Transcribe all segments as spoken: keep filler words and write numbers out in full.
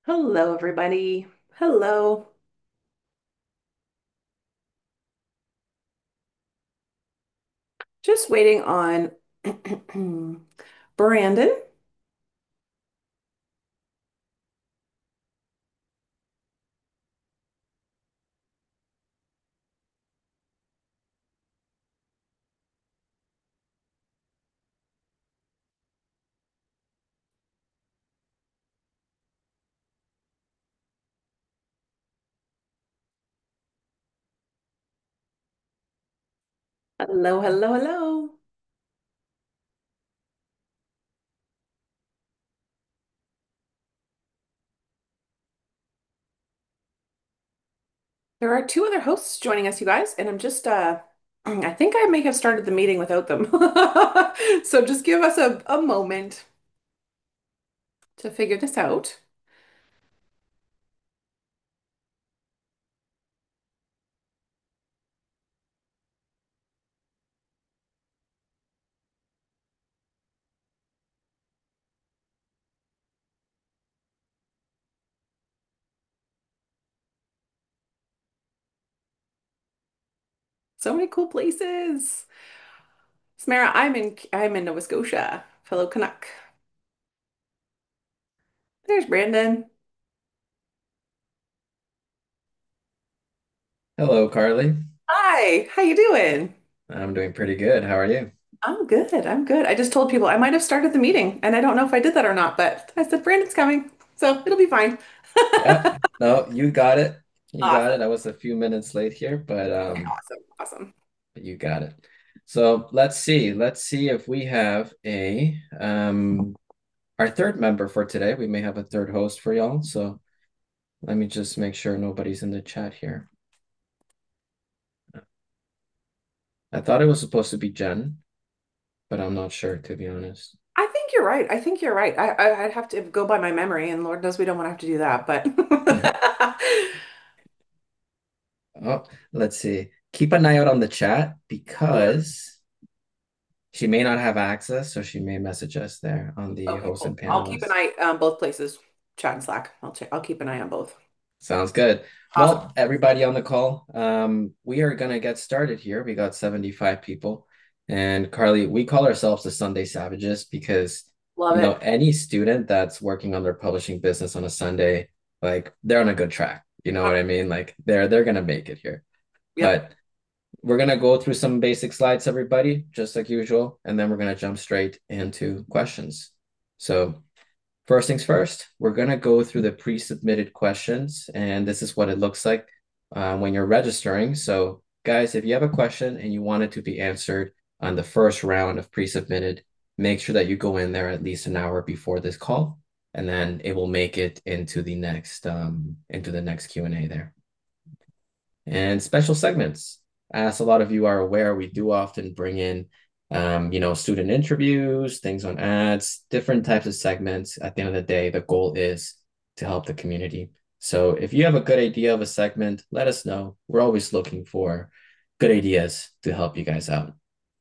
Hello, everybody. Hello. Just waiting on Brandon. Hello, hello, hello. There are two other hosts joining us, you guys, and I'm just uh I think I may have started the meeting without them. So just give us a, a moment to figure this out. So many cool places. Samara, I'm in I'm in Nova Scotia, fellow Canuck. There's Brandon. Hello, Carly. Hi, how you doing? I'm doing pretty good. How are you? I'm good. I'm good. I just told people I might have started the meeting, and I don't know if I did that or not, but I said Brandon's coming, so it'll be fine. Yeah, no, you got it. You got it. Awesome. I was a few minutes late here, but Okay, um, awesome. Awesome. you got it. So let's see. Let's see if we have a um our third member for today. We may have a third host for y'all. So let me just make sure nobody's in the chat here. I thought it was supposed to be Jen, but I'm not sure to be honest. I think you're right. I think you're right. I, I I'd have to go by my memory, and Lord knows we don't want to have to do that, but Oh, let's see. Keep an eye out on the chat because she may not have access, so she may message us there on the okay, host and cool. I'll keep an panelists. eye um both places, chat and Slack. I'll check. I'll keep an eye on both. Sounds good. Awesome. Well, everybody on the call, um, we are gonna get started here. We got seventy-five people. And Carly, we call ourselves the Sunday Savages because, Love you know, it. any student that's working on their publishing business on a Sunday, like they're on a good track. You know what I mean? Like they're they're gonna make it here. Yep. But we're gonna go through some basic slides, everybody, just like usual, and then we're gonna jump straight into questions. So first things first, we're going to go through the pre-submitted questions, and this is what it looks like uh, when you're registering. So, guys, if you have a question and you want it to be answered on the first round of pre-submitted, make sure that you go in there at least an hour before this call, and then it will make it into the next um, into the next Q and A there. And special segments. As a lot of you are aware, we do often bring in, um, you know, student interviews, things on ads, different types of segments. At the end of the day, the goal is to help the community. So if you have a good idea of a segment, let us know. We're always looking for good ideas to help you guys out.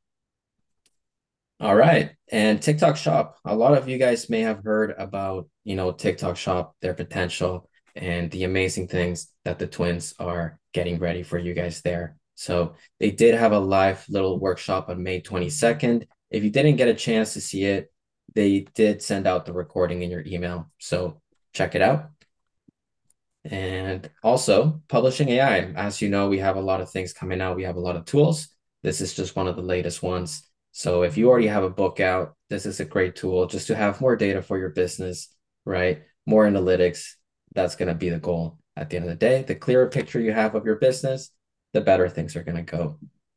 All right. And TikTok Shop. A lot of you guys may have heard about, you know, TikTok Shop, their potential, and the amazing things that the twins are getting ready for you guys there. So they did have a live little workshop on May twenty-second. If you didn't get a chance to see it, they did send out the recording in your email. So check it out. And also, publishing A I. As you know, we have a lot of things coming out. We have a lot of tools. This is just one of the latest ones. So if you already have a book out, this is a great tool just to have more data for your business, right? More analytics. That's going to be the goal at the end of the day. The clearer picture you have of your business, the better things are going to go.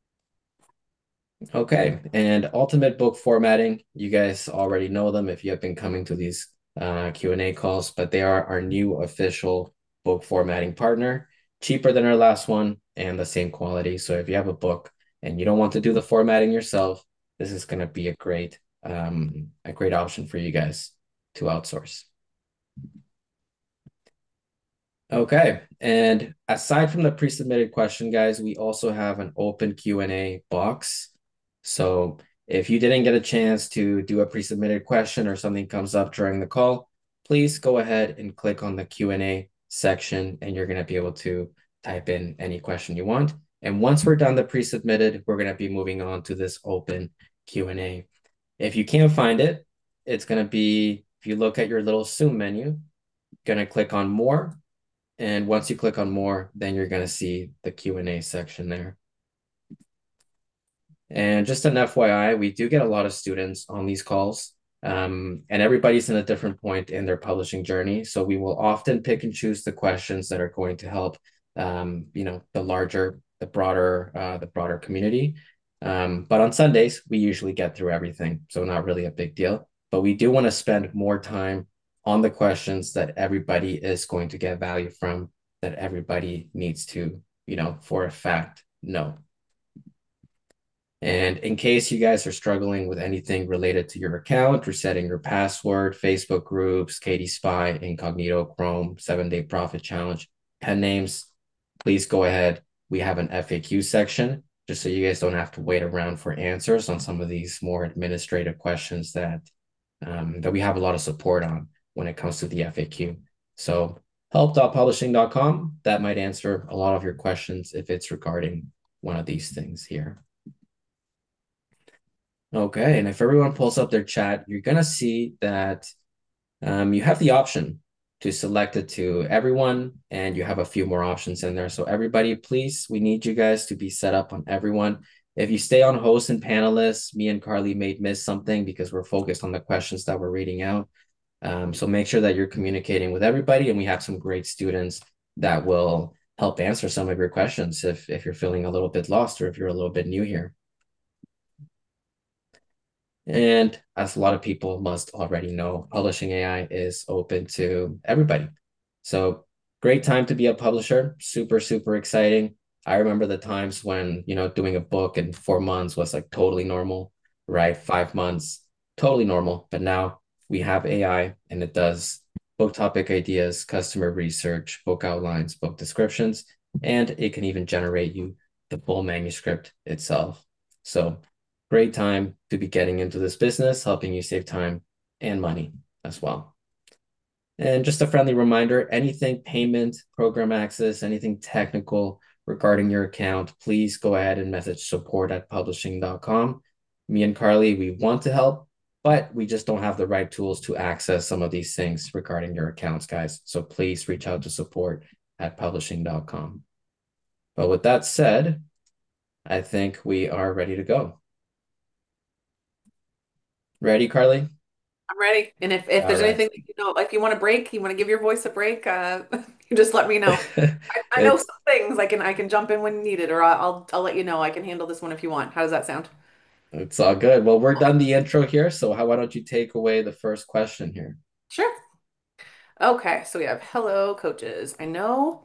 Okay. And ultimate book formatting, you guys already know them if you have been coming to these uh, Q and A calls, but they are our new official book formatting partner, cheaper than our last one and the same quality. So if you have a book and you don't want to do the formatting yourself, this is going to be a great um, a great option for you guys to outsource. Okay. And aside from the pre-submitted question, guys, we also have an open Q and A box. So if you didn't get a chance to do a pre-submitted question or something comes up during the call, please go ahead and click on the Q and A section and you're going to be able to type in any question you want. And once we're done the pre-submitted, we're going to be moving on to this open Q and A. If you can't find it, it's going to be, if you look at your little Zoom menu, going to click on more. And once you click on more, then you're going to see the Q and A section there. And just an F Y I, we do get a lot of students on these calls, um, and everybody's in a different point in their publishing journey. So we will often pick and choose the questions that are going to help, um, you know, the larger, the broader, uh, the broader community. Um, but on Sundays, we usually get through everything, so not really a big deal. But we do want to spend more time on the questions that everybody is going to get value from, that everybody needs to, you know, for a fact, know. And in case you guys are struggling with anything related to your account, resetting your password, Facebook groups, Katie Spy, Incognito, Chrome, seven day profit challenge, pen names, please go ahead. We have an F A Q section just so you guys don't have to wait around for answers on some of these more administrative questions that um, that we have a lot of support on when it comes to the F A Q. So help dot publishing dot com, that might answer a lot of your questions if it's regarding one of these things here. Okay, and if everyone pulls up their chat, you're gonna see that um, you have the option to select it to everyone, and you have a few more options in there. So everybody, please, we need you guys to be set up on everyone. If you stay on host and panelists, me and Carly may miss something because we're focused on the questions that we're reading out. Um, so make sure that you're communicating with everybody, and we have some great students that will help answer some of your questions if if you're feeling a little bit lost or if you're a little bit new here. And as a lot of people must already know, Publishing A I is open to everybody. So great time to be a publisher, super, super exciting. I remember the times when, you know, doing a book in four months was like totally normal, right? Five months, totally normal. But now we have A I and it does book topic ideas, customer research, book outlines, book descriptions, and it can even generate you the full manuscript itself. So great time to be getting into this business, helping you save time and money as well. And just a friendly reminder, anything payment, program access, anything technical regarding your account, please go ahead and message support at publishing dot com. Me and Carly, we want to help, but we just don't have the right tools to access some of these things regarding your accounts, guys. So please reach out to support at publishing dot com. But with that said, I think we are ready to go. Ready, Carly? I'm ready. And if, if All there's right. anything that you know, like you want to break, you want to give your voice a break, uh, you just let me know. I, I know It's some things. I can I can jump in when needed, or I'll I'll let you know. I can handle this one if you want. How does that sound? it's all good. Well, we're done the intro here, so how why don't you take away the first question here? Sure. Okay, so we have hello coaches. I know.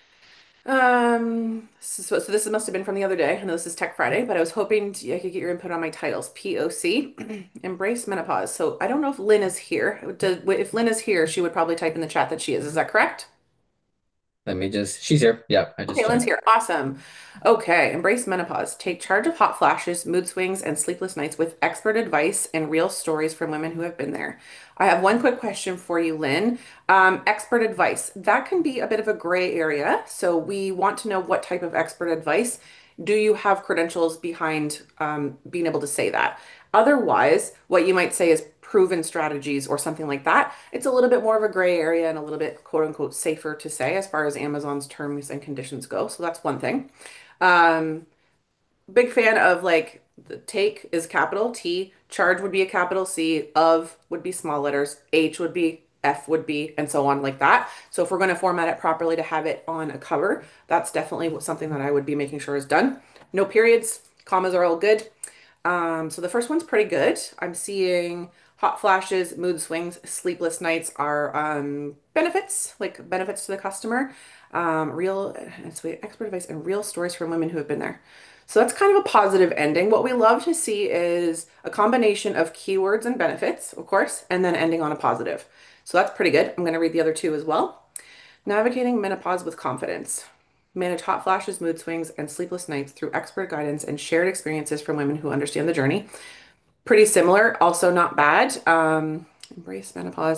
Um, so, so this must have been from the other day. I know this is Tech Friday, but I was hoping to, I could get your input on my titles. P O C, embrace menopause. So I don't know if Lynn is here. Does, if Lynn is here, she would probably type in the chat that she is. Is that correct? Let me just, she's here. Yeah, I just Okay, Lynn's checked. here. Awesome. Okay, embrace menopause. Take charge of hot flashes, mood swings, and sleepless nights with expert advice and real stories from women who have been there. I have one quick question for you, Lynn. Um, expert advice. That can be a bit of a gray area. So we want to know what type of expert advice. Do you have credentials behind um, being able to say that? Otherwise, what you might say is proven strategies or something like that. It's a little bit more of a gray area and a little bit quote unquote safer to say as far as Amazon's terms and conditions go. So that's one thing. Um, big fan of like the take is capital T, charge would be a capital C, of would be small letters, H would be, F would be, and so on like that. So if we're going to format it properly to have it on a cover, that's definitely something that I would be making sure is done. No periods, commas are all good. Um, so the first one's pretty good. I'm seeing hot flashes, mood swings, sleepless nights are um, benefits, like benefits to the customer. Um, real, it's expert advice and real stories from women who have been there. So that's kind of a positive ending. What we love to see is a combination of keywords and benefits, of course, and then ending on a positive. So that's pretty good. I'm going to read the other two as well. Navigating menopause with confidence. Manage hot flashes, mood swings, and sleepless nights through expert guidance and shared experiences from women who understand the journey. Pretty similar, also not bad. Um, embrace menopause.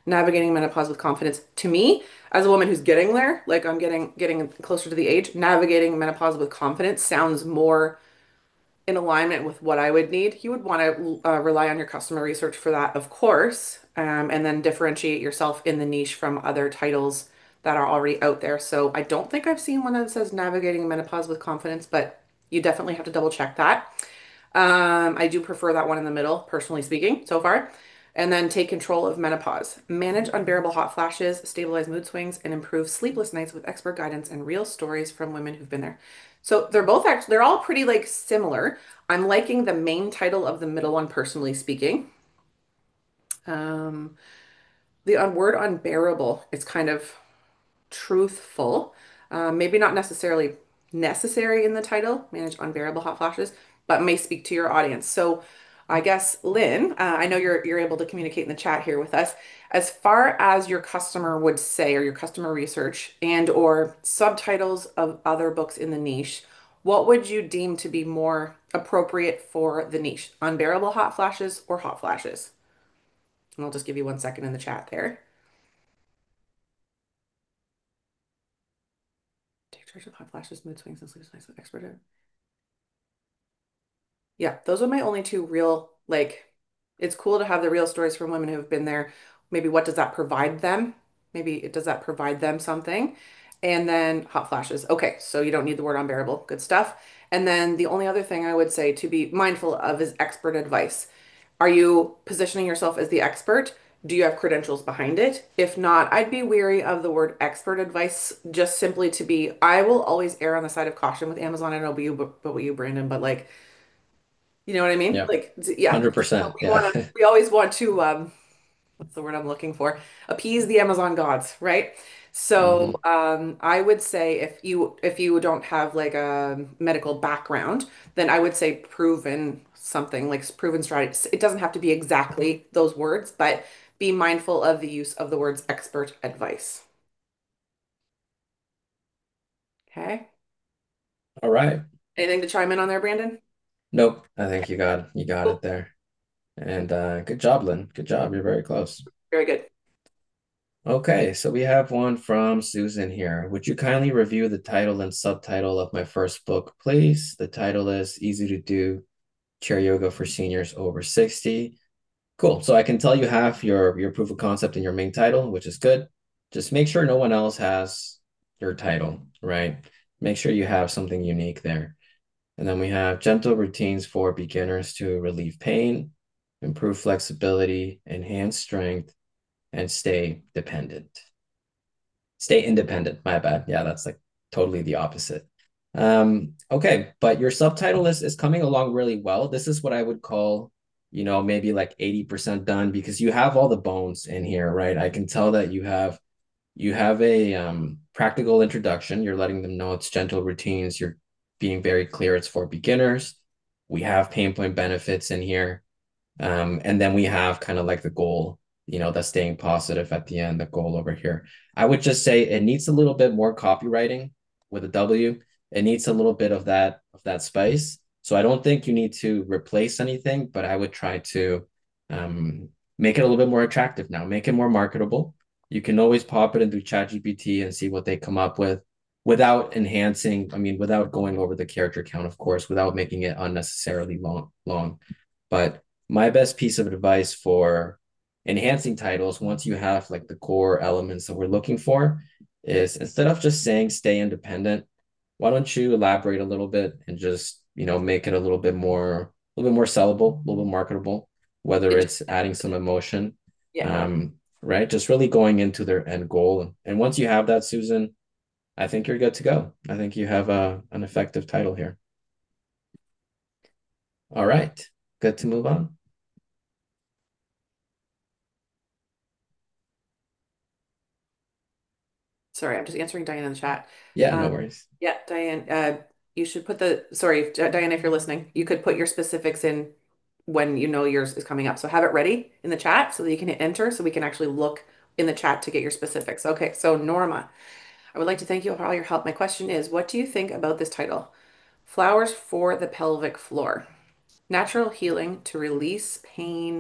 navigating menopause with confidence. To me, as a woman who's getting there, like I'm getting getting closer to the age, navigating menopause with confidence sounds more in alignment with what I would need. You would want to uh, rely on your customer research for that, of course, um, and then differentiate yourself in the niche from other titles that are already out there. So I don't think I've seen one that says navigating menopause with confidence, but you definitely have to double check that. Um, I do prefer that one in the middle, personally speaking, so far. And then take control of menopause. Manage unbearable hot flashes, stabilize mood swings, and improve sleepless nights with expert guidance and real stories from women who've been there. So they're both actually, they're all pretty like similar. I'm liking the main title of the middle one, personally speaking. Um, the un- word unbearable is kind of truthful. Uh, maybe not necessarily necessary in the title, manage unbearable hot flashes, but may speak to your audience. So I guess, Lynn, uh, I know you're you're able to communicate in the chat here with us. As far as your customer would say, or your customer research and or subtitles of other books in the niche, what would you deem to be more appropriate for the niche? Unbearable hot flashes or hot flashes? And I'll just give you one second in the chat there. Take charge of hot flashes, mood swings, and sleep nights with expert. Yeah, those are my only two real, like, it's cool to have the real stories from women who have been there. Maybe what does that provide them? Maybe it does that provide them something? And then hot flashes. Okay, so you don't need the word unbearable. Good stuff. And then the only other thing I would say to be mindful of is expert advice. Are you positioning yourself as the expert? Do you have credentials behind it? If not, I'd be weary of the word expert advice just simply to be, I will always err on the side of caution with Amazon. I don't know about you, but, but with you, Brandon, but like, you know what I mean? Yeah, Like, yeah, so one hundred percent. we want Yeah. to, we always want to, um, what's the word I'm looking for? Appease the Amazon gods, right? So, hmm um, I would say if you if you don't have like a medical background, then I would say proven something like proven strategy. It doesn't have to be exactly those words, but be mindful of the use of the words expert advice. Okay. All right. Anything to chime in on there, Brandon? Nope. I think you got you got Cool. it there. And uh, good job, Lynn. Good job. You're very close. Very good. Okay, so we have one from Susan here. Would you kindly review the title and subtitle of my first book, please? The title is Easy to Do Chair Yoga for Seniors Over sixty. Cool. So I can tell you have your your proof of concept in your main title, which is good. Just make sure no one else has your title, right? Make sure you have something unique there. And then we have gentle routines for beginners to relieve pain, improve flexibility, enhance strength, and stay dependent. Stay independent. My bad. Yeah, that's like totally the opposite. Um, okay, but your subtitle is is coming along really well. This is what I would call, you know, maybe like eighty percent done because you have all the bones in here, right? I can tell that you have you have a um, practical introduction. You're letting them know it's gentle routines. You're being very clear it's for beginners. We have pain point benefits in here. Um, and then we have kind of like the goal, you know, that's staying positive at the end, the goal over here. I would just say it needs a little bit more copywriting with a W. It needs a little bit of that of that spice. So I don't think you need to replace anything, but I would try to um, make it a little bit more attractive now, make it more marketable. You can always pop it into ChatGPT and see what they come up with without enhancing, I mean, without going over the character count, of course, without making it unnecessarily long, long. But my best piece of advice for enhancing titles, once you have like the core elements that we're looking for, is instead of just saying stay independent, why don't you elaborate a little bit and just, you know, make it a little bit more, a little bit more sellable, a little bit marketable, whether it's adding some emotion, Yeah. um, right? Just really going into their end goal. And once you have that, Susan, I think you're good to go. I think you have a, an effective title here. All right, good to move on. Sorry, I'm just answering Diane in the chat. Yeah, Um, no worries. yeah, Diane, uh, you should put the, sorry, Di- Diane, if you're listening, you could put your specifics in when you know yours is coming up. So have it ready in the chat so that you can hit enter so we can actually look in the chat to get your specifics. Okay, so Norma, I would like to thank you for all your help. My question is, what do you think about this title? Flowers for the pelvic floor. Natural healing to release pain,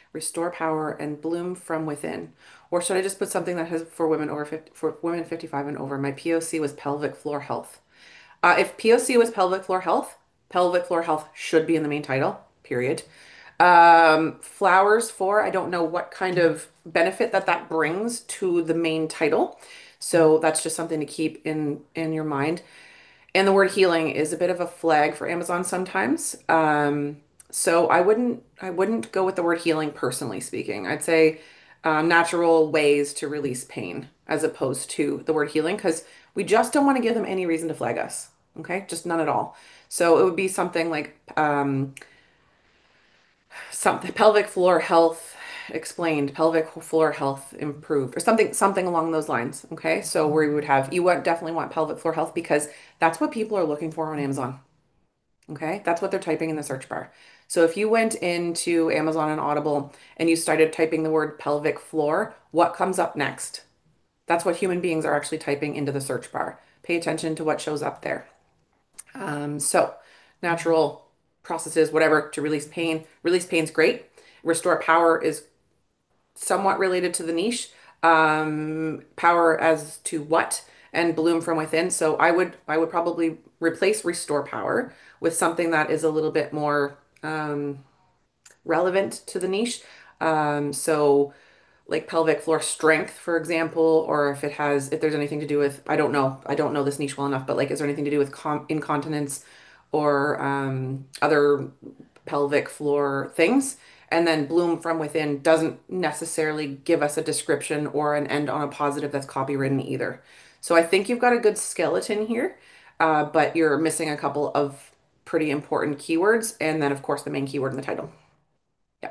restore power, and bloom from within? Or should I just put something that has for women over fifty, for women fifty-five and over? My P O C was pelvic floor health. Uh, if P O C was pelvic floor health, pelvic floor health should be in the main title, period. Um, flowers for, I don't know what kind of benefit that that brings to the main title. So that's just something to keep in in your mind. And the word healing is a bit of a flag for Amazon sometimes. Um, so I wouldn't I wouldn't go with the word healing personally speaking. I'd say uh, natural ways to release pain as opposed to the word healing because we just don't want to give them any reason to flag us. Okay, just none at all. So it would be something like um, something pelvic floor health explained, pelvic floor health improved, or something something along those lines. Okay, so where you would have you would definitely want pelvic floor health because that's what people are looking for on Amazon. Okay, that's what they're typing in the search bar. So if you went into Amazon and Audible and you started typing the word pelvic floor, what comes up next? That's what human beings are actually typing into the search bar. Pay attention to what shows up there. Um, so, natural processes, whatever, to release pain. Release pain's great. Restore power is somewhat related to the niche. Um, power as to what and bloom from within. So I would I would probably replace restore power with something that is a little bit more um, relevant to the niche. Um, so like pelvic floor strength, for example, or if it has, if there's anything to do with, I don't know, I don't know this niche well enough, but like, is there anything to do with com incontinence or um, other pelvic floor things? And then bloom from within doesn't necessarily give us a description or an end on a positive that's copywritten either. So I think you've got a good skeleton here, uh, but you're missing a couple of pretty important keywords. And then, of course, the main keyword in the title. Yeah.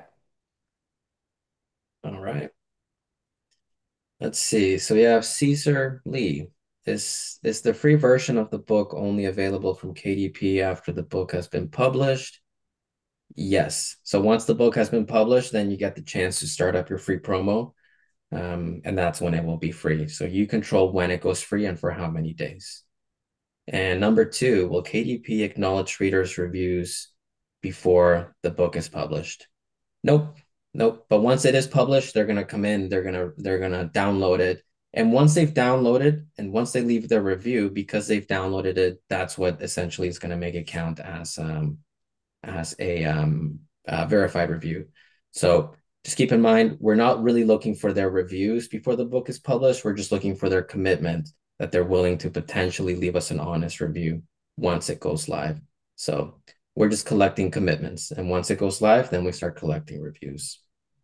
All right. Let's see. So we have Caesar Lee. Is is the free version of the book only available from K D P after the book has been published? Yes. So once the book has been published, then you get the chance to start up your free promo. Um, and that's when it will be free. So you control when it goes free and for how many days. And number two, will K D P acknowledge readers' reviews before the book is published? Nope. Nope. But once it is published, they're gonna come in, they're gonna they're gonna download it. And once they've downloaded and once they leave their review, because they've downloaded it, that's what essentially is gonna make it count as um as a um uh, verified review. So just keep in mind, we're not really looking for their reviews before the book is published. We're just looking for their commitment that they're willing to potentially leave us an honest review once it goes live. So we're just collecting commitments. And once it goes live, then we start collecting reviews.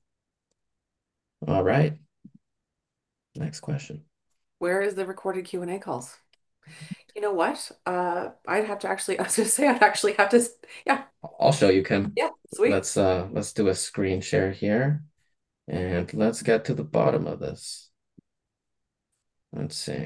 All right. Next question. Where is the recorded Q and A calls? You know what? Uh, I'd have to actually, I was gonna say I'd actually have to, yeah, I'll show you, Kim. yeah, sweet. Let's uh let's do a screen share here and let's get to the bottom of this. Let's see.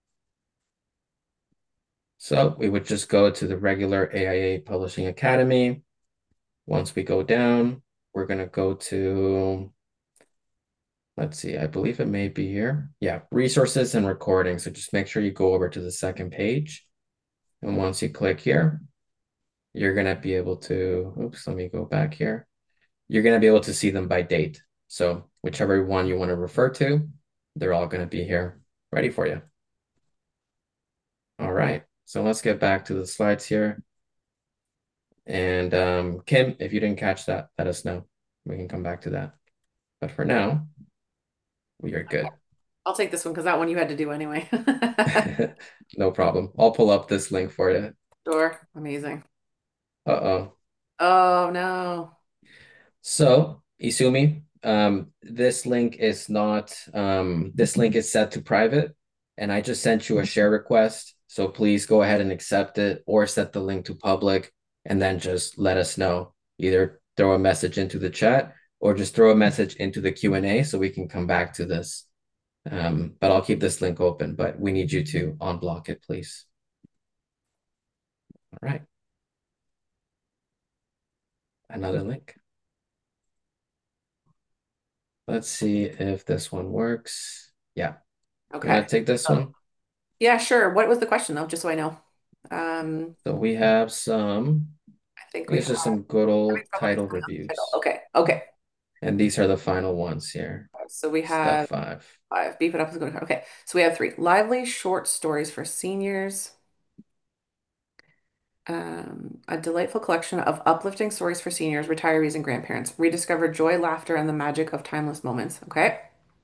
So we would just go to the regular A I A Publishing Academy. Once we go down, we're going to go to, let's see, I believe it may be here. Yeah, resources and recording. So just make sure you go over to the second page. And once you click here, you're going to be able to, oops, let me go back here. You're going to be able to see them by date. So whichever one you want to refer to, they're all going to be here ready for you. All right. So let's get back to the slides here. And um, Kim, if you didn't catch that, let us know. We can come back to that. But for now, we are good. I'll take this one because that one you had to do anyway. No problem. I'll pull up this link for you. Sure. Amazing. Uh-oh. Oh no. So, Isumi, um, this link is not, um, this link is set to private, and I just sent you a share request. So please go ahead and accept it or set the link to public, and then just let us know. Either throw a message into the chat or just throw a message into the Q and A so we can come back to this. Um, but I'll keep this link open, but we need you to unblock it, please. All right. Another link. Let's see if this one works. Yeah. You Okay. want to take this one? Yeah, sure. What was the question though? Just so I know. Um, So we have some, I think I think we've it's had just some good coming old from like title someone else's title. reviews. Okay. Okay. And these are the final ones here. So we Step have five. five. Beef it up is going to okay. So we have three. Lively short stories for seniors. Um, a delightful collection of uplifting stories for seniors, retirees, and grandparents. Rediscover joy, laughter, and the magic of timeless moments. Okay.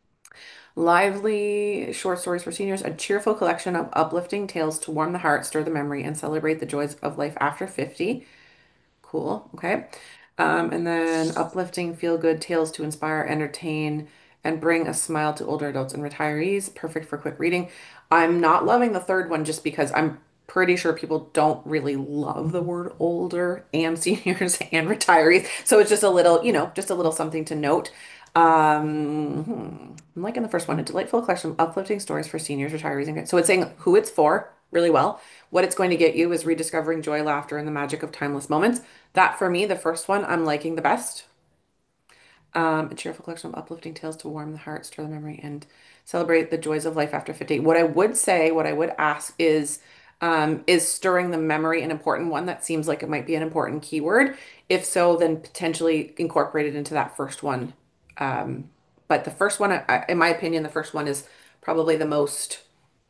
Lively short stories for seniors, a cheerful collection of uplifting tales to warm the heart, stir the memory, and celebrate the joys of life after fifty. Cool. Okay. Um, and then uplifting, feel good tales to inspire, entertain, and bring a smile to older adults and retirees. Perfect for quick reading. I'm not loving the third one just because I'm pretty sure people don't really love the word older and seniors and retirees. So it's just a little, you know, just a little something to note. Um, hmm. I'm liking the first one, a delightful collection of uplifting stories for seniors, retirees, and so it's saying who it's for really well. What it's going to get you is rediscovering joy, laughter, and the magic of timeless moments. That for me, the first one, I'm liking the best. Um, a cheerful collection of uplifting tales to warm the heart, stir the memory, and celebrate the joys of life after fifty. What I would say, what I would ask is, um, is stirring the memory an important one? That seems like it might be an important keyword. If so, then potentially incorporate it into that first one. Um, but the first one, I, in my opinion, the first one is probably the most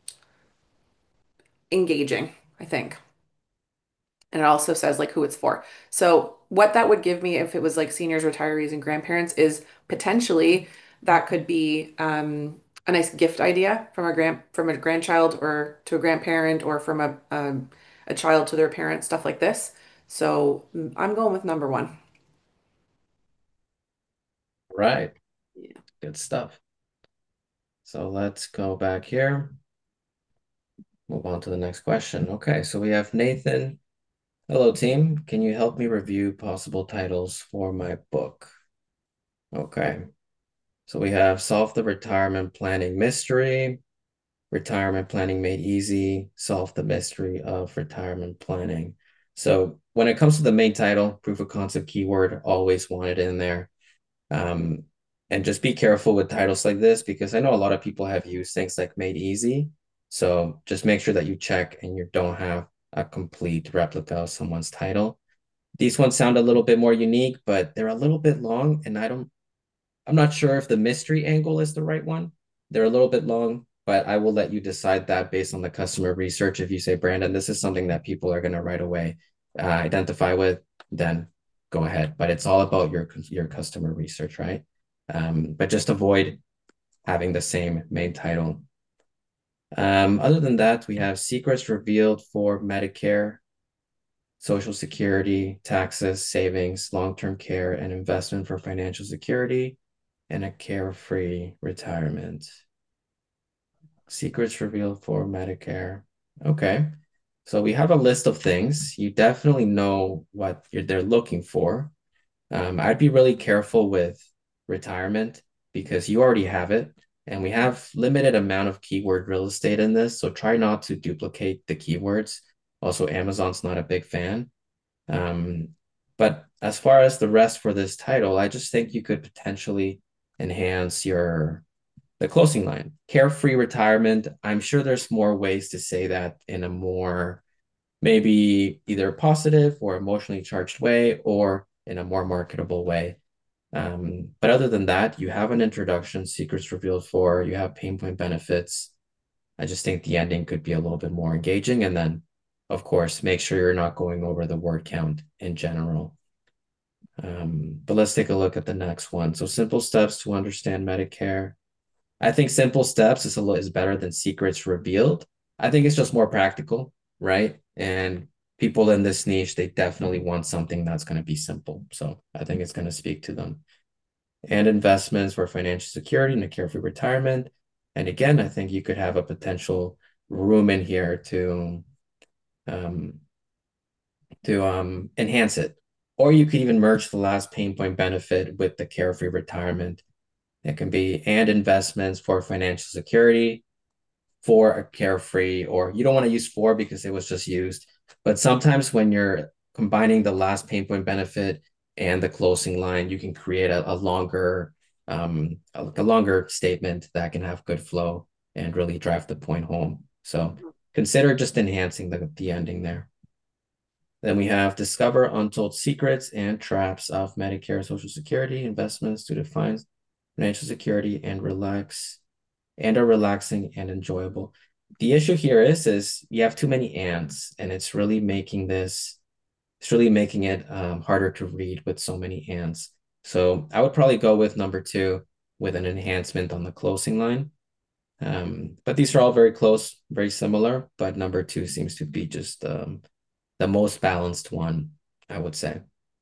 engaging, I think. And it also says like who it's for. So what that would give me if it was like seniors, retirees, and grandparents is potentially that could be um, a nice gift idea from a grand from a grandchild or to a grandparent or from a um, a child to their parent, stuff like this. So mm, I'm going with number one. Right. Yeah. Good stuff. So let's go back here. Move on to the next question. Okay, so we have Nathan. Hello, team. Can you help me review possible titles for my book? Okay, so we have Solve the Retirement Planning Mystery, Retirement Planning Made Easy, Solve the Mystery of Retirement Planning. So when it comes to the main title, proof of concept keyword, always want it in there. Um, and just be careful with titles like this because I know a lot of people have used things like Made Easy. So just make sure that you check and you don't have a complete replica of someone's title. These ones sound a little bit more unique, but they're a little bit long, and I don't I'm not sure if the mystery angle is the right one. They're a little bit long, but I will let you decide that based on the customer research. If you say, Brandon, this is something that people are going to right away uh, identify with, then go ahead. But it's all about your your customer research, right? Um, but just avoid having the same main title. Um, other than that, we have secrets revealed for Medicare, Social Security, taxes, savings, long-term care, and investment for financial security and a carefree retirement. Secrets revealed for Medicare. Okay. So we have a list of things. You definitely know what you're, they're looking for. Um, I'd be really careful with retirement because you already have it. And we have limited amount of keyword real estate in this. So try not to duplicate the keywords. Also, Amazon's not a big fan. Um, but as far as the rest for this title, I just think you could potentially enhance your the closing line. Carefree retirement. I'm sure there's more ways to say that in a more maybe either positive or emotionally charged way or in a more marketable way. Um, but other than that, you have an introduction, secrets revealed for, you have pain point benefits. I just think the ending could be a little bit more engaging. And then, of course, make sure you're not going over the word count in general. Um, but let's take a look at the next one. So, simple steps to understand Medicare. I think simple steps is a little is better than secrets revealed. I think it's just more practical, right? And people in this niche, they definitely want something that's going to be simple. So I think it's going to speak to them. And investments for financial security and a carefree retirement. And again, I think you could have a potential room in here to um, to um, enhance it. Or you could even merge the last pain point benefit with the carefree retirement. It can be and investments for financial security, for a carefree, or you don't want to use for because it was just used. But sometimes when you're combining the last pain point benefit and the closing line, you can create a, a longer, um, a, a longer statement that can have good flow and really drive the point home. So consider just enhancing the, the ending there. Then we have discover untold secrets and traps of Medicare, Social Security investments to define financial security and relax and are relaxing and enjoyable. The issue here is is you have too many ands, and it's really making this it's really making it um, harder to read with so many ands. So I would probably go with number two with an enhancement on the closing line. Um, but these are all very close, very similar. But number two seems to be just um, the most balanced one, I would say.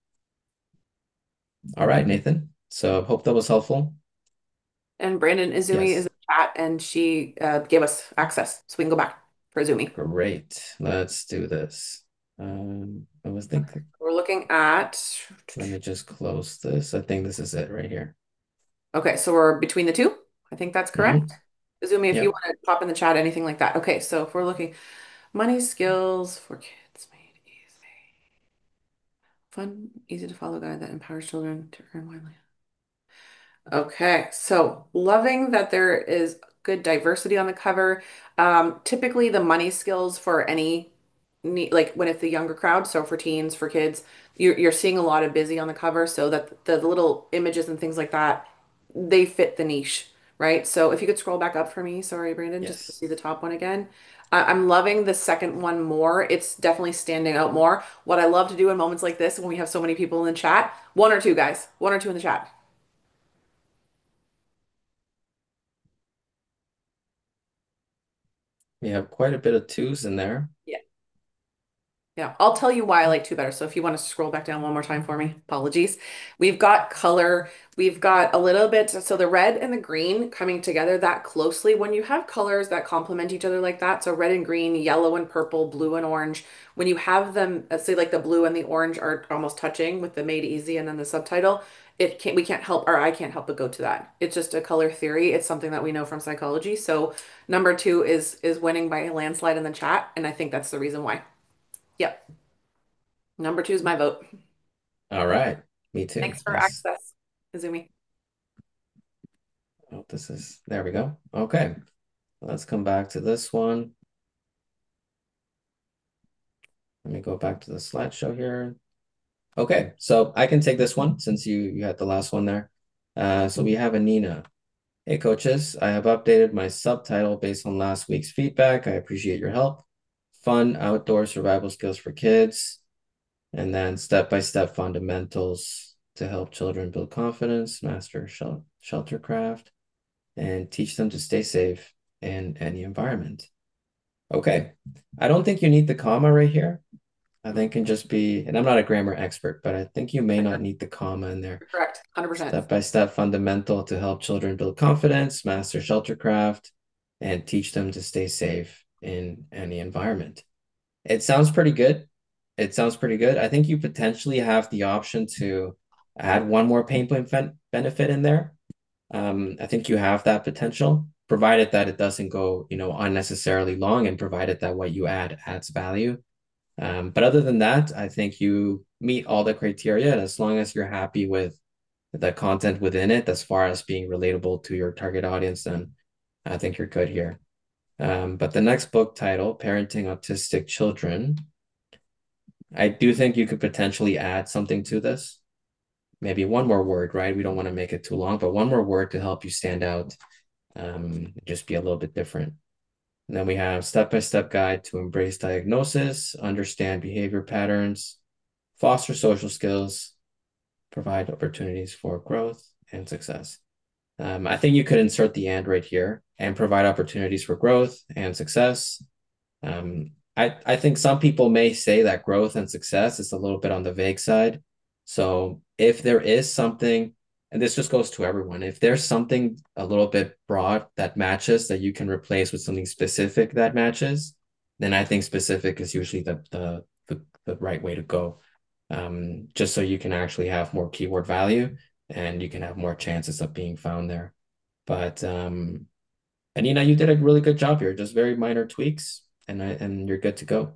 All right, Nathan. So hope that was helpful. And Brandon Izumi is Yes, in the chat and she uh, gave us access so we can go back for Izumi. great. Let's do this. Um, I was thinking, We're looking at, let me just close this. I think this is it right here. okay, so we're between the two. I think that's correct. Mm-hmm. Izumi, if you Yep. want to pop in the chat, anything like that. Okay, so if we're looking, money skills for kids made easy. Fun, easy to follow guide that empowers children to earn widely. Okay, so loving that there is good diversity on the cover. Um, typically, the money skills for any need, like when it's the younger crowd, so for teens, for kids, you're you're seeing a lot of busy on the cover, so that the little images and things like that, they fit the niche, right? So if you could scroll back up for me, sorry, Brandon, just to Yes. see the top one again. I- I'm loving the second one more. It's definitely standing out more. What I love to do in moments like this, when we have so many people in the chat, one or two guys, one or two in the chat. We have quite a bit of twos in there. Yeah, I'll tell you why I like two better. So if you want to scroll back down one more time for me, apologies. We've got color. We've got a little bit. So the red and the green coming together that closely. When you have colors that complement each other like that, so red and green, yellow and purple, blue and orange, when you have them, let's say like the blue and the orange are almost touching with the made easy and then the subtitle, it can't, we can't help, or I can't help but go to that. It's just a color theory. It's something that we know from psychology. So number two is is winning by a landslide in the chat, and I think that's the reason why. Yep. Number two is my vote. All right. Me too. Thanks for Let's, access, Izumi. oh, this is, there we go. Okay. Let's come back to this one. Let me go back to the slideshow here. Okay, so I can take this one since you you had the last one there. Uh, so we have Anina. Hey coaches, I have updated my subtitle based on last week's feedback. I appreciate your help. Fun outdoor survival skills for kids, and then step-by-step fundamentals to help children build confidence, master shel shelter craft, and teach them to stay safe in any environment. Okay, I don't think you need the comma right here. I think can just be, and I'm not a grammar expert, but I think you may not need the comma in there. You're correct. one hundred percent. Step by step fundamental to help children build confidence, master sheltercraft, and teach them to stay safe in any environment. It sounds pretty good. It sounds pretty good. I think you potentially have the option to add one more pain point benefit in there. Um, I think you have that potential, provided that it doesn't go, you know, unnecessarily long, and provided that what you add adds value. Um, but other than that, I think you meet all the criteria. And as long as you're happy with the content within it, as far as being relatable to your target audience, then I think you're good here. Um, but the next book title, Parenting Autistic Children, I do think you could potentially add something to this. Maybe one more word, right? We don't want to make it too long, but one more word to help you stand out, um, just be a little bit different. And then we have step-by-step guide to embrace diagnosis, understand behavior patterns, foster social skills, provide opportunities for growth and success. Um, I think you could insert the and right here and provide opportunities for growth and success. Um, I, I think some people may say that growth and success is a little bit on the vague side. So if there is something, and this just goes to everyone, if there's something a little bit broad that matches that you can replace with something specific that matches, then I think specific is usually the the the, the right way to go. Um, just so you can actually have more keyword value and you can have more chances of being found there. But um, and you know, you did a really good job here, just very minor tweaks, and I, and you're good to go.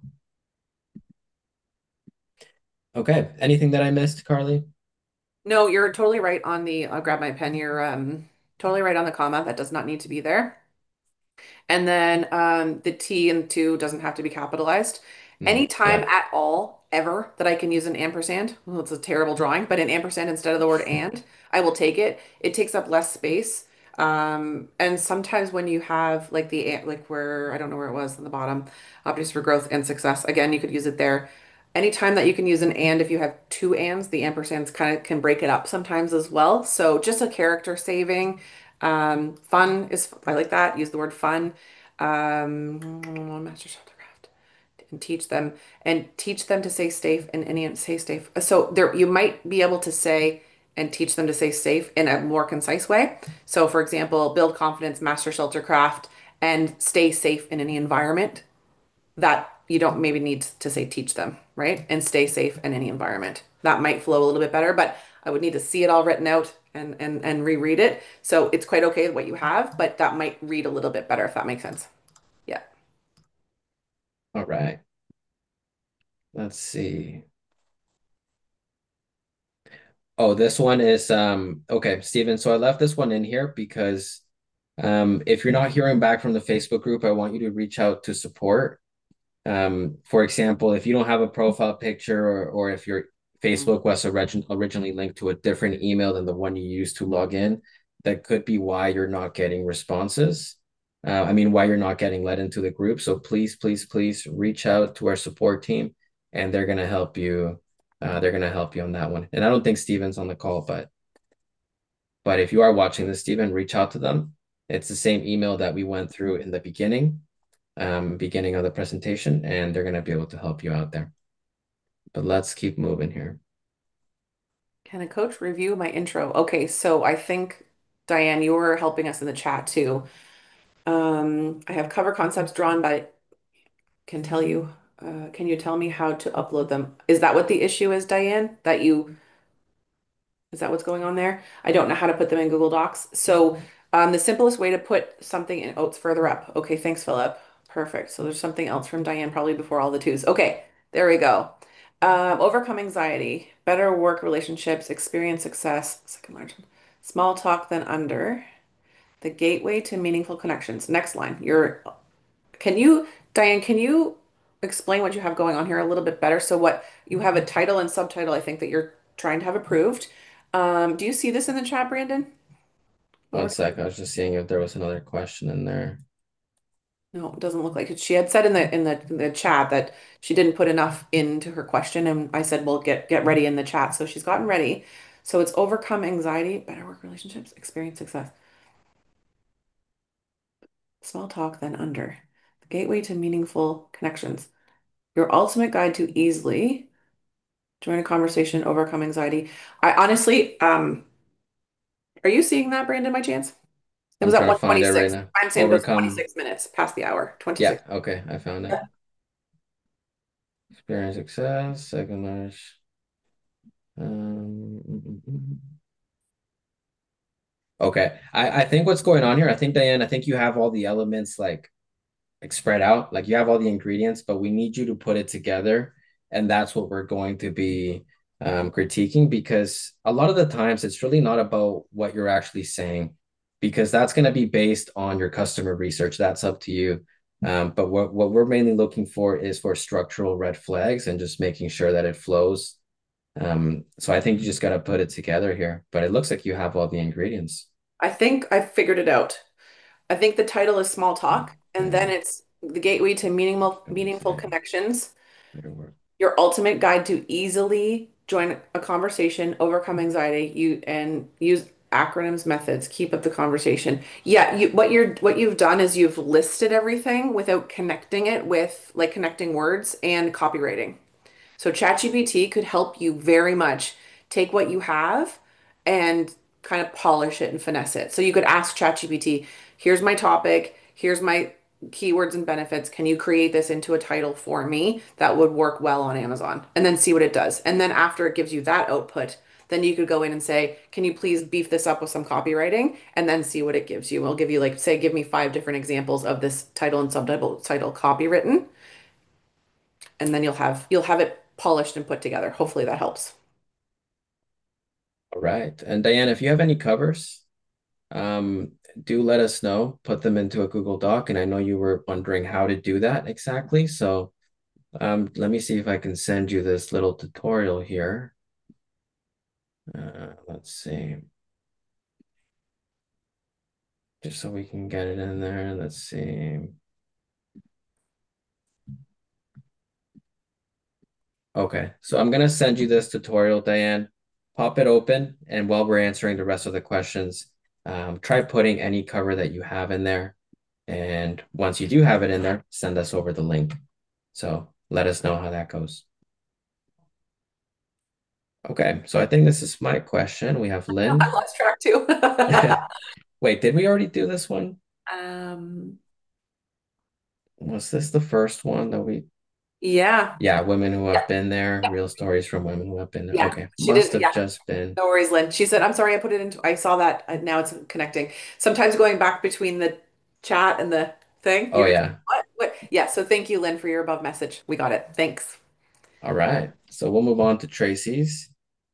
Okay. Anything that I missed, Carly? No, you're totally right on the, I'll grab my pen. You're um, totally right on the comma. That does not need to be there. And then um, the T and two doesn't have to be capitalized. Mm, Anytime yeah. at all, ever that I can use an ampersand. Well, it's a terrible drawing, but an ampersand instead of the word and, I will take it. It takes up less space. Um, and sometimes when you have like the ant, like where I don't know where it was on the bottom, opportunities for growth and success. Again, you could use it there. Anytime that you can use an and, if you have two ands, the ampersands kind of can break it up sometimes as well. So just a character saving. Um, fun is I like that. Use the word fun. Um, master sheltercraft and teach them and teach them to say safe and any say safe. So there you might be able to say and teach them to say safe in a more concise way. So for example, build confidence, master sheltercraft, and stay safe in any environment that you don't maybe need to say teach them, right? And stay safe in any environment. That might flow a little bit better, but I would need to see it all written out and and and reread it. So it's quite okay with what you have, but that might read a little bit better if that makes sense. Yeah. All right. Let's see. Oh, this one is um okay, Steven. So I left this one in here because um if you're not hearing back from the Facebook group, I want you to reach out to support. Um, for example, if you don't have a profile picture or or if your Mm. Facebook was origin originally linked to a different email than the one you used to log in, that could be why you're not getting responses. Uh, I mean, why you're not getting let into the group. So please, please, please reach out to our support team, and they're gonna help you. Uh, they're gonna help you on that one. And I don't think Steven's on the call, but but if you are watching this, Steven, reach out to them. It's the same email that we went through in the beginning, um, beginning of the presentation, and they're gonna be able to help you out there. But let's keep moving here. Can a coach review my intro? Okay, so I think Diane, you were helping us in the chat too. Um, I have cover concepts drawn, but can tell you, uh, can you tell me how to upload them? Is that what the issue is, Diane? That you, is that what's going on there? I don't know how to put them in Google Docs. So, um, the simplest way to put something in, oh, it's further up. Okay, thanks, Philip. Perfect. So there's something else from Diane probably before all the twos. Okay, there we go. Um, overcome anxiety, better work relationships, experience success, second large, small talk than under, the gateway to meaningful connections. Next line. You're, can you, Diane, can you explain what you have going on here a little bit better? So what you have a title and subtitle, I think that you're trying to have approved. Um, do you see this in the chat, Brandon? One Over, sec, I was just seeing if there was another question in there. no, it doesn't look like it. She had said in the in the in the chat that she didn't put enough into her question, and I said, "Well, get get ready in the chat." So she's gotten ready. So it's overcome anxiety, better work relationships, experience success. Small talk, then under. The gateway to meaningful connections. Your ultimate guide to easily join a conversation, overcome anxiety. I honestly, um, are you seeing that, Brandon, by chance? It I'm was at trying to find it right one twenty-six. now. I'm saying it was Overcome. twenty-six minutes past the hour. Yeah, twenty-six. okay, I found it. Experience success, second large. Um, mm, mm, mm. Okay, I, I think what's going on here, I think, Diane, I think you have all the elements like like spread out, like you have all the ingredients, but we need you to put it together. And that's what we're going to be um, critiquing because a lot of the times it's really not about what you're actually saying, because that's going to be based on your customer research. That's up to you. Um, but what, what we're mainly looking for is for structural red flags and just making sure that it flows. Um, so I think you just got to put it together here, but it looks like you have all the ingredients. I think I figured it out. I think the title is Small Talk, and then Okay. it's the gateway to meaningful Let me meaningful say connections. better work. Your ultimate guide to easily join a conversation, overcome anxiety, you and use acronyms, methods, keep up the conversation. Yeah, you what you're what you've done is you've listed everything without connecting it with like connecting words and copywriting. So ChatGPT could help you very much take what you have and kind of polish it and finesse it. So you could ask ChatGPT, here's my topic, here's my keywords and benefits. Can you create this into a title for me that would work well on Amazon? And then see what it does. And then after it gives you that output, then you could go in and say, can you please beef this up with some copywriting? And then see what it gives you. It'll give you like, say, give me five different examples of this title and subtitle title copywritten, and then you'll have you'll have it polished and put together. Hopefully that helps. All right. And Diane, if you have any covers, um, do let us know. Put them into a Google Doc. And I know you were wondering how to do that exactly. So Um, let me see if I can send you this little tutorial here. Uh, let's see, just so we can get it in there. Let's see. Okay, so I'm gonna send you this tutorial, Diane. Pop it open, and while we're answering the rest of the questions, um, try putting any cover that you have in there. And once you do have it in there, send us over the link. So let us know how that goes. Okay, so I think this is my question. We have I Lynn. lost track too. Wait, did we already do this one? Um, Was this the first one that we? yeah. Yeah, women who Yeah. have been there, real stories from women who have been there. Yeah. Okay, She must did. have Yeah. just been. No worries, Lynn. She said, I'm sorry I put it into, I saw that. uh, Now it's connecting. Sometimes going back between the chat and the thing, Oh you're just, yeah. what? What? Yeah. So thank you, Lynn, for your above message. We got it. Thanks. All right. So we'll move on to Tracy's.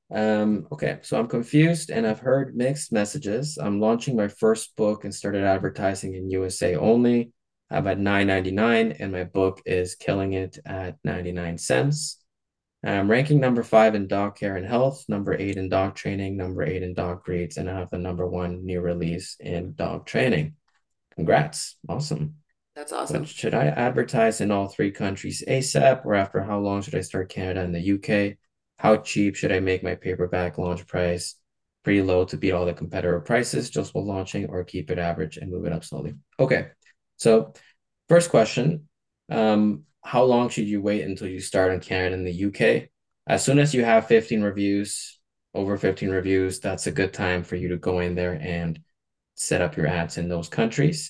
Um, okay, so I'm confused and I've heard mixed messages. I'm launching my first book and started advertising in U S A only. I'm at nine ninety-nine and my book is killing it at ninety-nine cents. I'm ranking number five in dog care and health, number eight in dog training, number eight in dog breeds, and I have the number one new release in dog training. Congrats. Awesome. That's But awesome. should I advertise in all three countries ASAP, or after how long should I start Canada and the U K? How cheap should I make my paperback launch price? Pretty low to beat all the competitor prices just while launching, or keep it average and move it up slowly? Okay. So, first question, um, how long should you wait until you start in Canada and the U K? As soon as you have fifteen reviews, over fifteen reviews, that's a good time for you to go in there and set up your ads in those countries.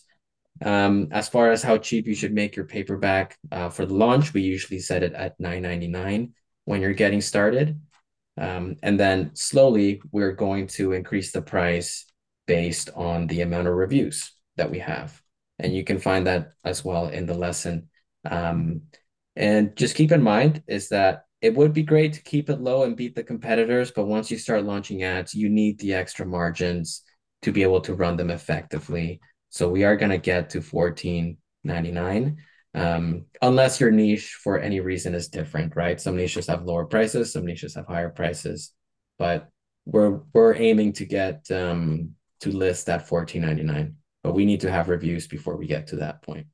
Um, as far as how cheap you should make your paperback uh, for the launch, we usually set it at nine ninety-nine when you're getting started. Um, and then slowly we're going to increase the price based on the amount of reviews that we have. And you can find that as well in the lesson. Um, and just keep in mind is that it would be great to keep it low and beat the competitors, but once you start launching ads, you need the extra margins to be able to run them effectively. So we are going to get to fourteen ninety-nine, um, unless your niche for any reason is different, right? Some niches have lower prices, some niches have higher prices, but we're we're aiming to get um, to list at fourteen ninety-nine, but we need to have reviews before we get to that point.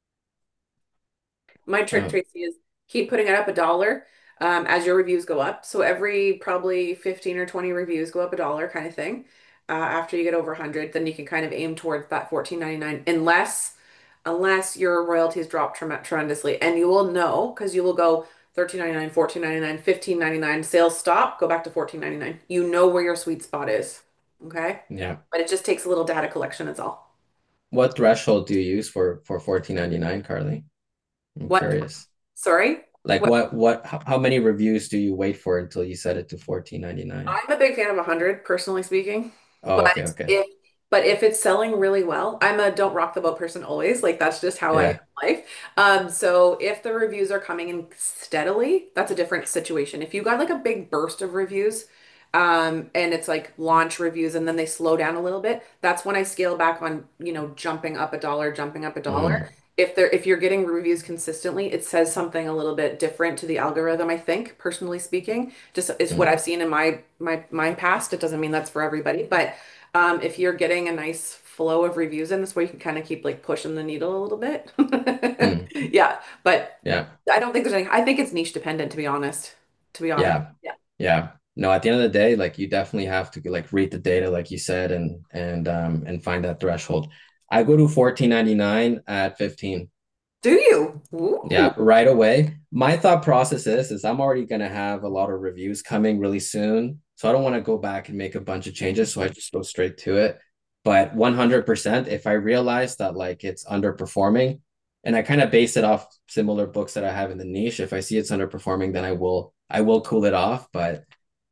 My trick, Uh, Tracy, is keep putting it up a dollar um, as your reviews go up. So every probably fifteen or twenty reviews go up a dollar kind of thing. Uh, after you get over one hundred, then you can kind of aim towards that fourteen ninety-nine unless unless your royalties drop trem tremendously. And you will know because you will go thirteen ninety-nine, fourteen ninety-nine, fifteen ninety-nine, sales stop, go back to fourteen ninety-nine. You know where your sweet spot is. Okay? yeah. But it just takes a little data collection, that's all. What threshold do you use for for fourteen ninety-nine, Carly? I'm What? curious. Sorry? Like What? what what how, how many reviews do you wait for until you set it to fourteen ninety-nine? I'm a big fan of one hundred, personally speaking. Oh, But okay, okay. if but if it's selling really well, I'm a don't rock the boat person always. Like that's just how I am Yeah. in life. Um, so if the reviews are coming in steadily, that's a different situation. If you got like a big burst of reviews, um, and it's like launch reviews and then they slow down a little bit, that's when I scale back on, you know, jumping up a dollar, jumping up a dollar. Mm, If they're if you're getting reviews consistently, it says something a little bit different to the algorithm, I think, personally speaking. Just is what mm, I've seen in my my my past. It doesn't mean that's for everybody, but um, if you're getting a nice flow of reviews in this way, you can kind of keep like pushing the needle a little bit. mm. Yeah, but Yeah. I don't think there's any, I think it's niche dependent, to be honest. To be honest. Yeah. Yeah. Yeah. No, at the end of the day, like you definitely have to like read the data, like you said, and and um and find that threshold. I go to fourteen ninety-nine at fifteen. Do you? Ooh. Yeah, right away. My thought process is is I'm already gonna have a lot of reviews coming really soon. So I don't want to go back and make a bunch of changes. So I just go straight to it. But one hundred percent, if I realize that like it's underperforming, and I kind of base it off similar books that I have in the niche, if I see it's underperforming, then I will I will cool it off. But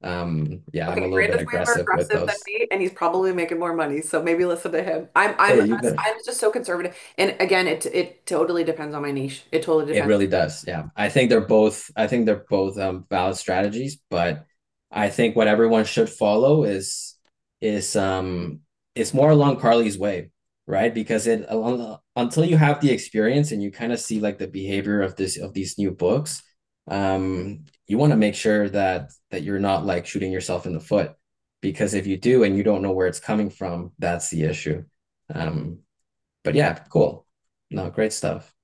um yeah, I'm a Okay, little bit Brandon's way more aggressive with aggressive than those. me, and he's probably making more money. So maybe listen to him. I'm I'm Hey, you bet. I'm just so conservative. And again, it it totally depends on my niche. It totally It depends. really does. Yeah. I think they're both I think they're both um valid strategies, but I think what everyone should follow is is um it's more along Carly's way. right? Because it until you have the experience and you kind of see like the behavior of this of these new books, um, you want to make sure that that you're not like shooting yourself in the foot, because if you do and you don't know where it's coming from, that's the issue. Um, but yeah, cool. No, great stuff.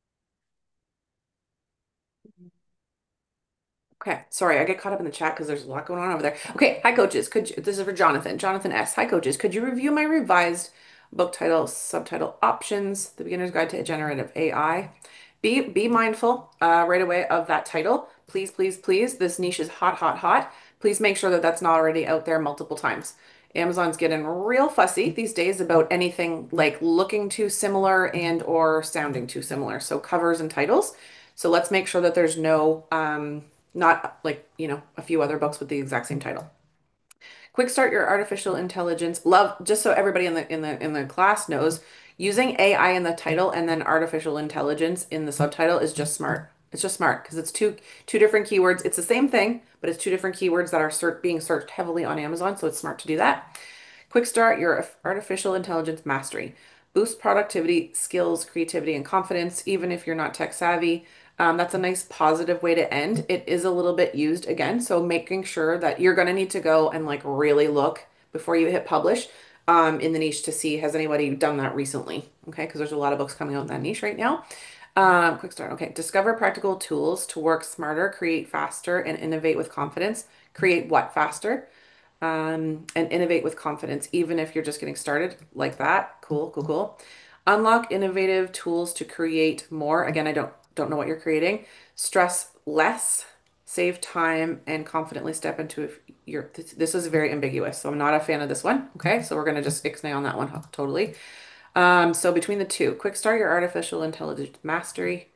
Okay, sorry, I get caught up in the chat because there's a lot going on over there. Okay, hi coaches. Could you, this is for Jonathan. Jonathan S. Hi coaches. Could you review my revised book title, subtitle options, The Beginner's Guide to Generative A I? Be be mindful uh, right away of that title. Please, please, please. This niche is hot, hot, hot. Please make sure that that's not already out there multiple times. Amazon's getting real fussy these days about anything like looking too similar and or sounding too similar. So covers and titles. So let's make sure that there's no um, not like, you know, a few other books with the exact same title. Quick start your artificial intelligence. Love, just so everybody in the in the in the class knows, using A I in the title and then artificial intelligence in the subtitle is just smart. It's just smart because it's two two different keywords. It's the same thing, but it's two different keywords that are search, being searched heavily on Amazon, so it's smart to do that. Quick start your artificial intelligence mastery. Boost productivity, skills, creativity, and confidence, even if you're not tech savvy. Um, that's a nice positive way to end. It is a little bit used again, so making sure that you're going to need to go and like really look before you hit publish um, in the niche to see has anybody done that recently. Okay, because there's a lot of books coming out in that niche right now. Um, quick start. Okay, discover practical tools to work smarter, create faster, and innovate with confidence. Create what faster? Um, and innovate with confidence, even if you're just getting started like that. Cool, cool, cool. Unlock innovative tools to create more. Again, I don't don't know what you're creating. Stress less, save time, and confidently step into your. This, this is very ambiguous, so I'm not a fan of this one. Okay, so we're gonna just ixnay on that one totally. Um, so between the two, quick start your artificial intelligence mastery.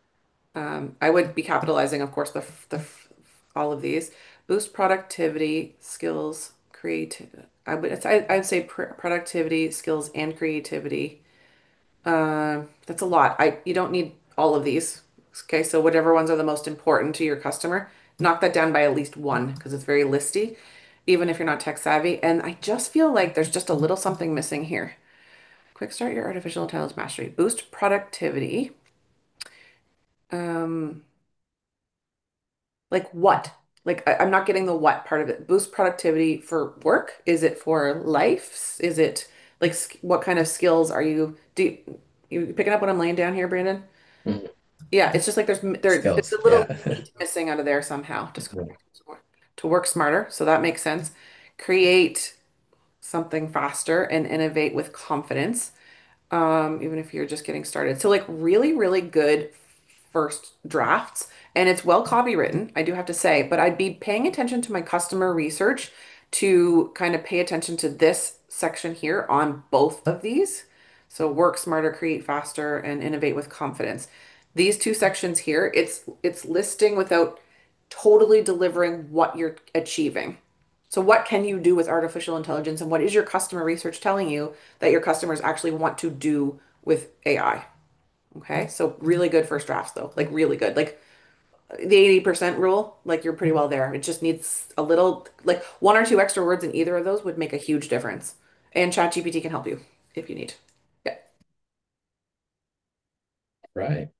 Um, I would be capitalizing, of course, the, the all of these. Boost productivity, skills, create. I would I, I'd say pr productivity, skills, and creativity. Uh, that's a lot. I you don't need all of these. Okay, so whatever ones are the most important to your customer, knock that down by at least one because it's very listy, even if you're not tech savvy. And I just feel like there's just a little something missing here. Quick start your artificial intelligence mastery. Boost productivity. Um, Like what? Like I, I'm not getting the what part of it. Boost productivity for work? Is it for life? Is it like sk- what kind of skills are you do you, you picking up what I'm laying down here, Brandon? Mhm. Yeah, it's just like there's there, there's Skills. a little Yeah. meat missing out of there somehow. Just to work smarter, so that makes sense. Create something faster and innovate with confidence um, even if you're just getting started. So like really, really good first drafts. And it's well copywritten, I do have to say, but I'd be paying attention to my customer research to kind of pay attention to this section here on both of these. So work smarter, create faster, and innovate with confidence. These two sections here, it's it's listing without totally delivering what you're achieving. So what can you do with artificial intelligence and what is your customer research telling you that your customers actually want to do with A I? Okay. So really good first drafts though. Like really good. Like the eighty percent rule, like you're pretty well there. It just needs a little like one or two extra words in either of those would make a huge difference. And ChatGPT can help you if you need. Yeah. Right.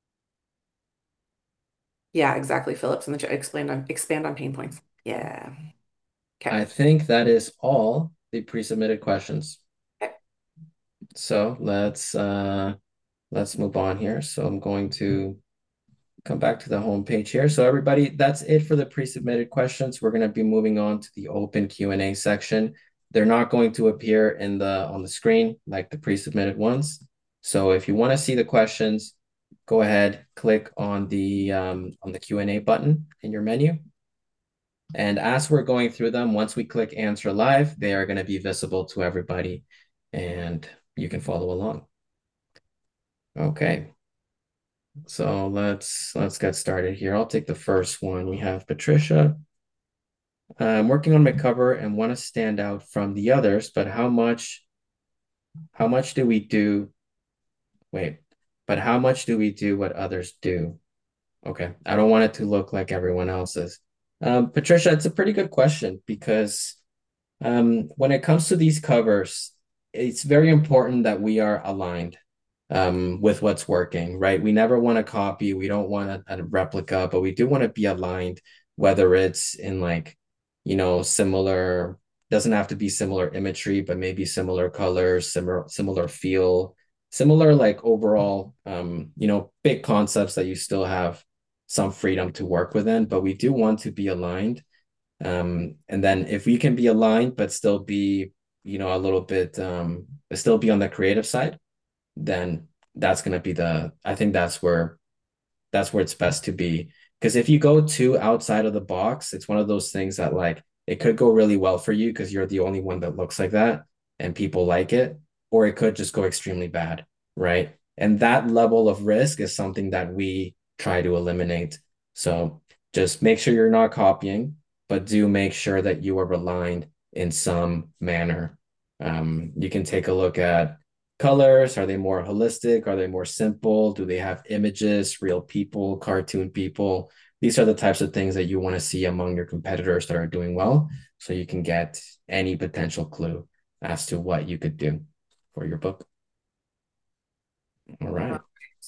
Yeah, exactly, Phillips. And then expand on expand on pain points. Yeah. Okay. I think that is all the pre-submitted questions. Okay. So let's uh let's move on here. So I'm going to come back to the home page here. So everybody, that's it for the pre-submitted questions. We're going to be moving on to the open Q and A section. They're not going to appear in the on the screen like the pre-submitted ones. So if you want to see the questions, go ahead, click on the um, on the Q and A button in your menu. And as we're going through them, once we click answer live, they are going to be visible to everybody and you can follow along. Okay. So let's let's get started here. I'll take the first one. We have Patricia. I'm working on my cover and want to stand out from the others, but how much how much do we do? Wait, but how much do we do what others do? Okay. I don't want it to look like everyone else's. Um, Patricia, it's a pretty good question because um, when it comes to these covers, it's very important that we are aligned um, with what's working, right? We never want to copy, we don't want a, a replica, but we do want to be aligned, whether it's in like, you know, similar, doesn't have to be similar imagery, but maybe similar colors, similar similar feel, similar like overall, um, you know, big concepts that you still have some freedom to work within, but we do want to be aligned. Um, and then if we can be aligned but still be, you know, a little bit um still be on the creative side, then that's going to be the I think that's where that's where it's best to be. Because if you go too outside of the box, it's one of those things that like it could go really well for you because you're the only one that looks like that and people like it, or it could just go extremely bad, right? And that level of risk is something that we try to eliminate. So just make sure you're not copying, but do make sure that you are aligned in some manner. Um, you can take a look at colors. Are they more holistic? Are they more simple? Do they have images, real people, cartoon people? These are the types of things that you want to see among your competitors that are doing well, so you can get any potential clue as to what you could do for your book. All right.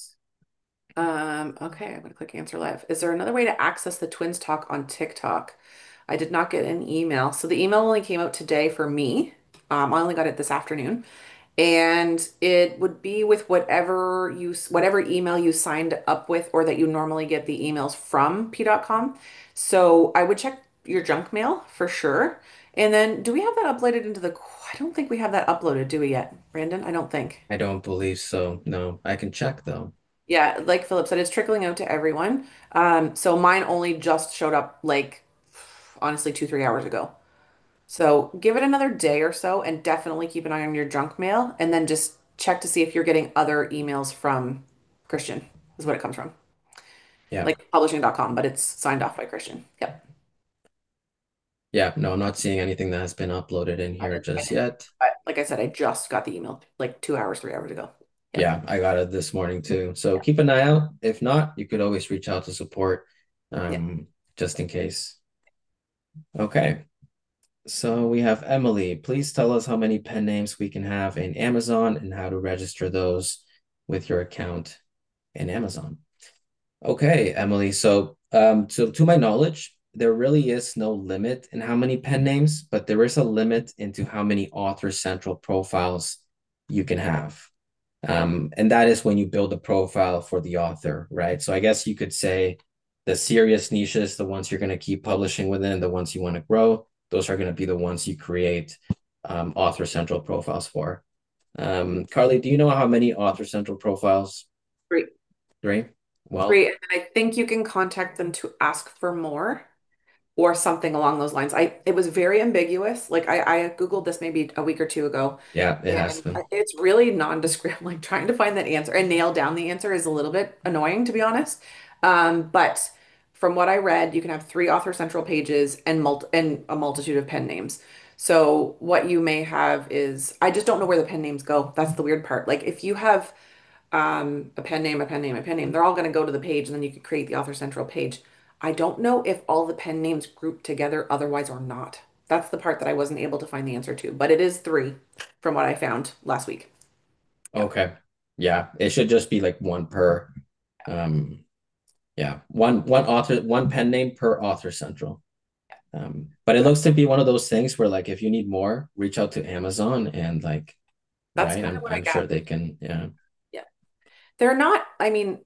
Um, okay, I'm gonna click answer live. Is there another way to access the Twins Talk on TikTok? I did not get an email. So the email only came out today for me. Um, I only got it this afternoon. And it would be with whatever you whatever email you signed up with or that you normally get the emails from p dot com. So I would check your junk mail for sure. And then do we have that uploaded into the I don't think we have that uploaded, do we yet, Brandon? I don't think. I don't believe so. No, I can check though. Yeah, like Philip said, it's trickling out to everyone. Um, so mine only just showed up like honestly two, three hours ago. So give it another day or so and definitely keep an eye on your junk mail and then just check to see if you're getting other emails from Christian, is what it comes from. Yeah. Like publishing dot com, but it's signed off by Christian. Yep. Yeah. No, I'm not seeing anything that has been uploaded in I here didn't, I just didn't. yet. But like I said, I just got the email like two hours, three hours ago. Yep. Yeah, I got it this morning too. So keep an eye out. If not, you could always reach out to support Yeah. um, just in case. Okay. So we have Emily. Please tell us how many pen names we can have in Amazon and how to register those with your account in Amazon. Okay, Emily. So, um, so to my knowledge, there really is no limit in how many pen names, but there is a limit into how many author central profiles you can have. Um, and that is when you build a profile for the author, right? So I guess you could say the serious niches, the ones you're going to keep publishing within, the ones you want to grow, those are going to be the ones you create um, author central profiles for. Um, Carly, do you know how many author central profiles? Three. Three? Well, Three. And then I think you can contact them to ask for more, or something along those lines. I it was very ambiguous. Like I, I Googled this maybe a week or two ago, yeah, it has and been. it's really nondescript. Like trying to find that answer and nail down the answer is a little bit annoying, to be honest. Um, but from what I read, you can have three author central pages and mul and a multitude of pen names. So what you may have is I just don't know where the pen names go. That's the weird part. Like if you have um, a pen name, a pen name, a pen name. They're all going to go to the page, and then you could create the author central page. I don't know if all the pen names group together otherwise or not. That's the part that I wasn't able to find the answer to, but it is three from what I found last week. Yeah. Okay. Yeah, it should just be like one per um yeah, one one author, one pen name per author central. Um, but it looks to be one of those things where like if you need more, reach out to Amazon and like, That's right, kind of I'm what I I'm sure gathered. they can, yeah. Yeah. They're not, I mean,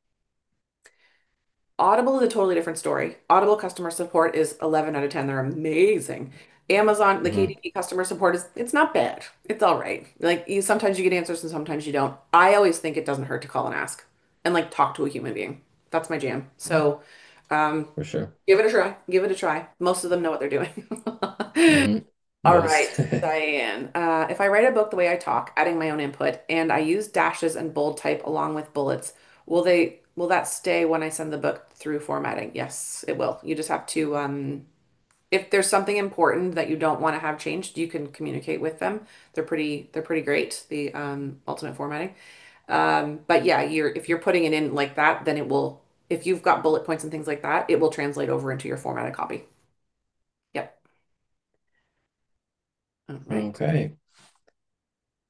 Audible is a totally different story. Audible customer support is eleven out of ten. They're amazing. Amazon, the Mhm, K D P customer support is it's not bad. It's all right. Like you sometimes you get answers and sometimes you don't. I always think it doesn't hurt to call and ask and like talk to a human being. That's my jam. So, um, for sure. give it a try. Give it a try. Most of them know what they're doing. Hmm. All Most. right, Diane. Uh, if I write a book the way I talk, adding my own input, and I use dashes and bold type along with bullets, will they will that stay when I send the book through formatting? Yes, it will. You just have to um if there's something important that you don't want to have changed, you can communicate with them. They're pretty they're pretty great, the um ultimate formatting. Um, but yeah, you're if you're putting it in like that, then it will if you've got bullet points and things like that, it will translate over into your formatted copy. Yep. All right. Okay.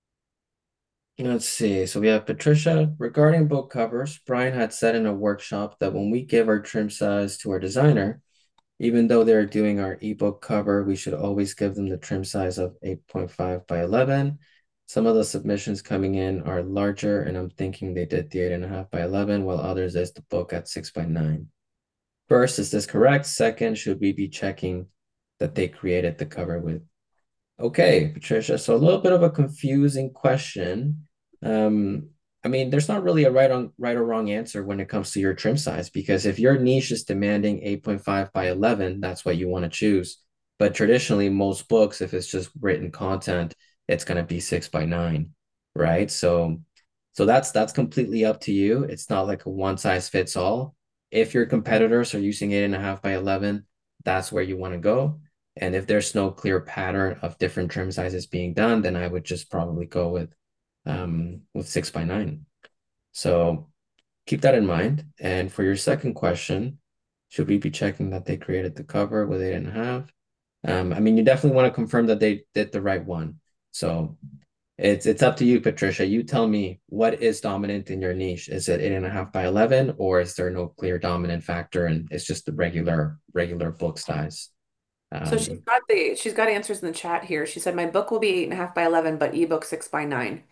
Let's see. So we have Patricia. Regarding book covers, Brian had said in a workshop that when we give our trim size to our designer, even though they're doing our ebook cover, we should always give them the trim size of eight point five by eleven. Some of the submissions coming in are larger, and I'm thinking they did the eight and a half by eleven, while others is the book at six by nine. First, is this correct? Second, should we be checking that they created the cover with Okay, Patricia. So a little bit of a confusing question. Um, I mean, there's not really a right on right or wrong answer when it comes to your trim size because if your niche is demanding eight point five by eleven, that's what you want to choose. But traditionally, most books, if it's just written content, it's going to be six by nine, right? So, so that's that's completely up to you. It's not like a one size fits all. If your competitors are using eight and a half by eleven, that's where you want to go. And if there's no clear pattern of different trim sizes being done, then I would just probably go with um with six by nine. So keep that in mind. And for your second question, should we be checking that they created the cover with eight and a half? Um, I mean, you definitely want to confirm that they did the right one. So it's it's up to you, Patricia. You tell me what is dominant in your niche. Is it eight and a half by eleven, or is there no clear dominant factor and it's just the regular regular book size? So she's Um, got the she's got answers in the chat here. She said my book will be eight and a half by eleven, but ebook six by nine.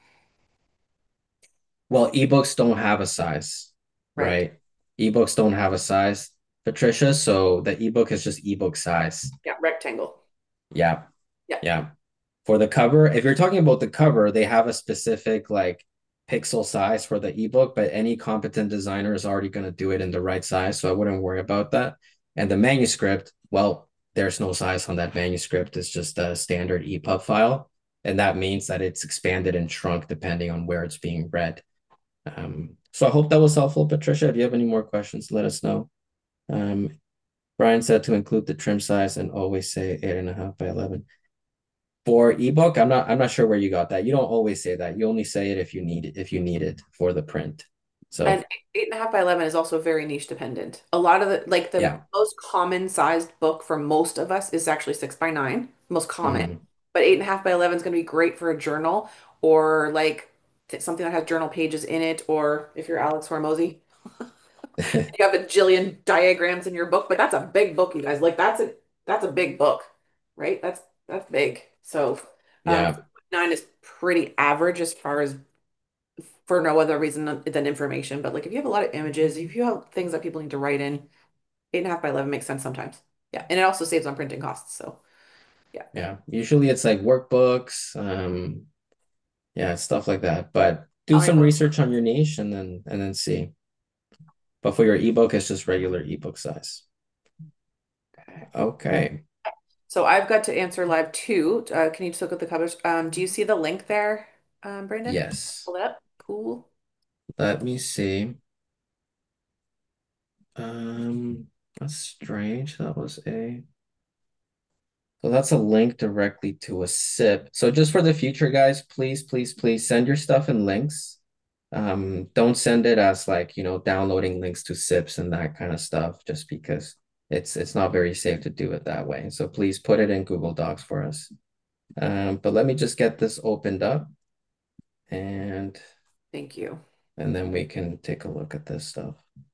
Well, ebooks don't have a size, Right. right? Ebooks don't have a size, Patricia. So the ebook is just ebook size. Yeah, rectangle. Yeah. Yeah. Yeah. For the cover, if you're talking about the cover, they have a specific like pixel size for the ebook, but any competent designer is already going to do it in the right size. So I wouldn't worry about that. And the manuscript, well, there's no size on that manuscript. It's just a standard E P U B file. And that means that it's expanded and shrunk depending on where it's being read. Um, so I hope that was helpful, Patricia. If you have any more questions, let us know. Um, Brian said to include the trim size and always say eight and a half by eleven. For ebook, I'm not I'm not sure where you got that. You don't always say that. You only say it if you need it, if you need it for the print. And So eight and a half by eleven is also very niche dependent. A lot of the, like the yeah. most common sized book for most of us is actually six by nine, most common. Mhm. But eight and a half by eleven is going to be great for a journal or like th- something that has journal pages in it. Or if you're Alex Hormozy, you have a jillion diagrams in your book, but that's a big book, you guys. Like that's a that's a big book, right? That's that's big. So um Yeah. nine is pretty average as far as for no other reason than information. But like if you have a lot of images, if you have things that people need to write in, eight and a half by eleven makes sense sometimes. Yeah. And it also saves on printing costs. So yeah. Yeah. Usually it's like workbooks, um, yeah, stuff like that. But do Comic some book. research on your niche and then and then see. But for your ebook, it's just regular ebook size. Okay. Okay. So I've got to answer live too. Uh, can you just look at the covers? Um, do you see the link there, um, Brandon? Yes. Pull it up. Cool. Let me see. Um, that's strange. That was a So that's a link directly to a S I P. So just for the future, guys, please, please, please send your stuff in links. Um, don't send it as like, you know, downloading links to S I Ps and that kind of stuff, just because it's it's not very safe to do it that way. So please put it in Google Docs for us. Um, but let me just get this opened up and Thank you. and then we can take a look at this stuff.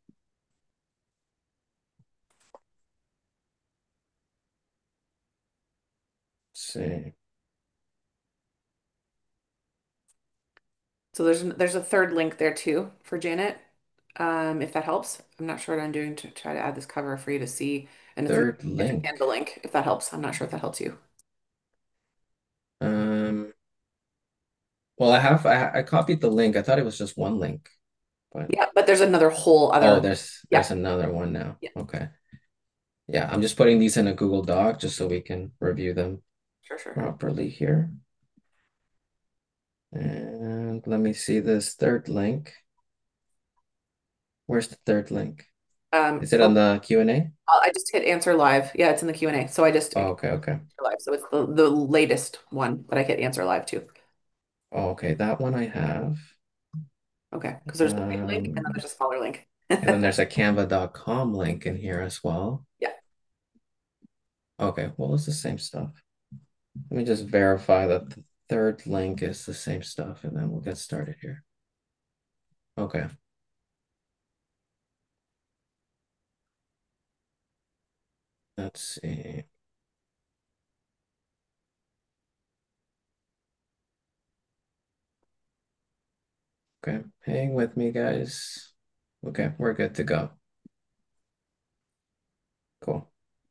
Let's see. So there's there's a third link there too for Janet. Um, if that helps. I'm not sure what I'm doing to try to add this cover for you to see. And it's a Third it's a link. Canva link, if that helps. I'm not sure if that helps you. Um, well, I have I, I copied the link. I thought it was just one link, but Yeah, but there's another whole Oh, other. there's Yeah, there's another one now. yeah, Okay. Yeah, I'm just putting these in a Google Doc just so we can review them sure, sure. properly here. And let me see this third link. Where's the third link? Um, Is it on oh, the Q and A? I just hit answer live. Yeah, it's in the Q and A. So I just Oh, hit okay, okay. answer live. So it's the, the latest one that I hit answer live to. Oh, okay, that one I have. Okay, because there's the big link and then Um, there's a smaller link. and then there's a canva dot com link in here as well. Yeah. Okay, well, it's the same stuff. Let me just verify that third link is the same stuff, and then we'll get started here. Okay. Let's see. Okay, hang with me, guys. Okay, we're good to go. Cool.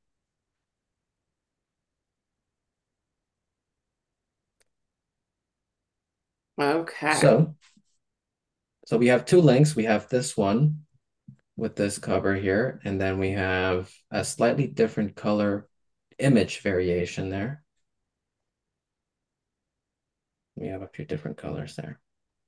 Okay. So, so we have two links. We have this one with this cover here, and then we have a slightly different color image variation there. We have a few different colors there.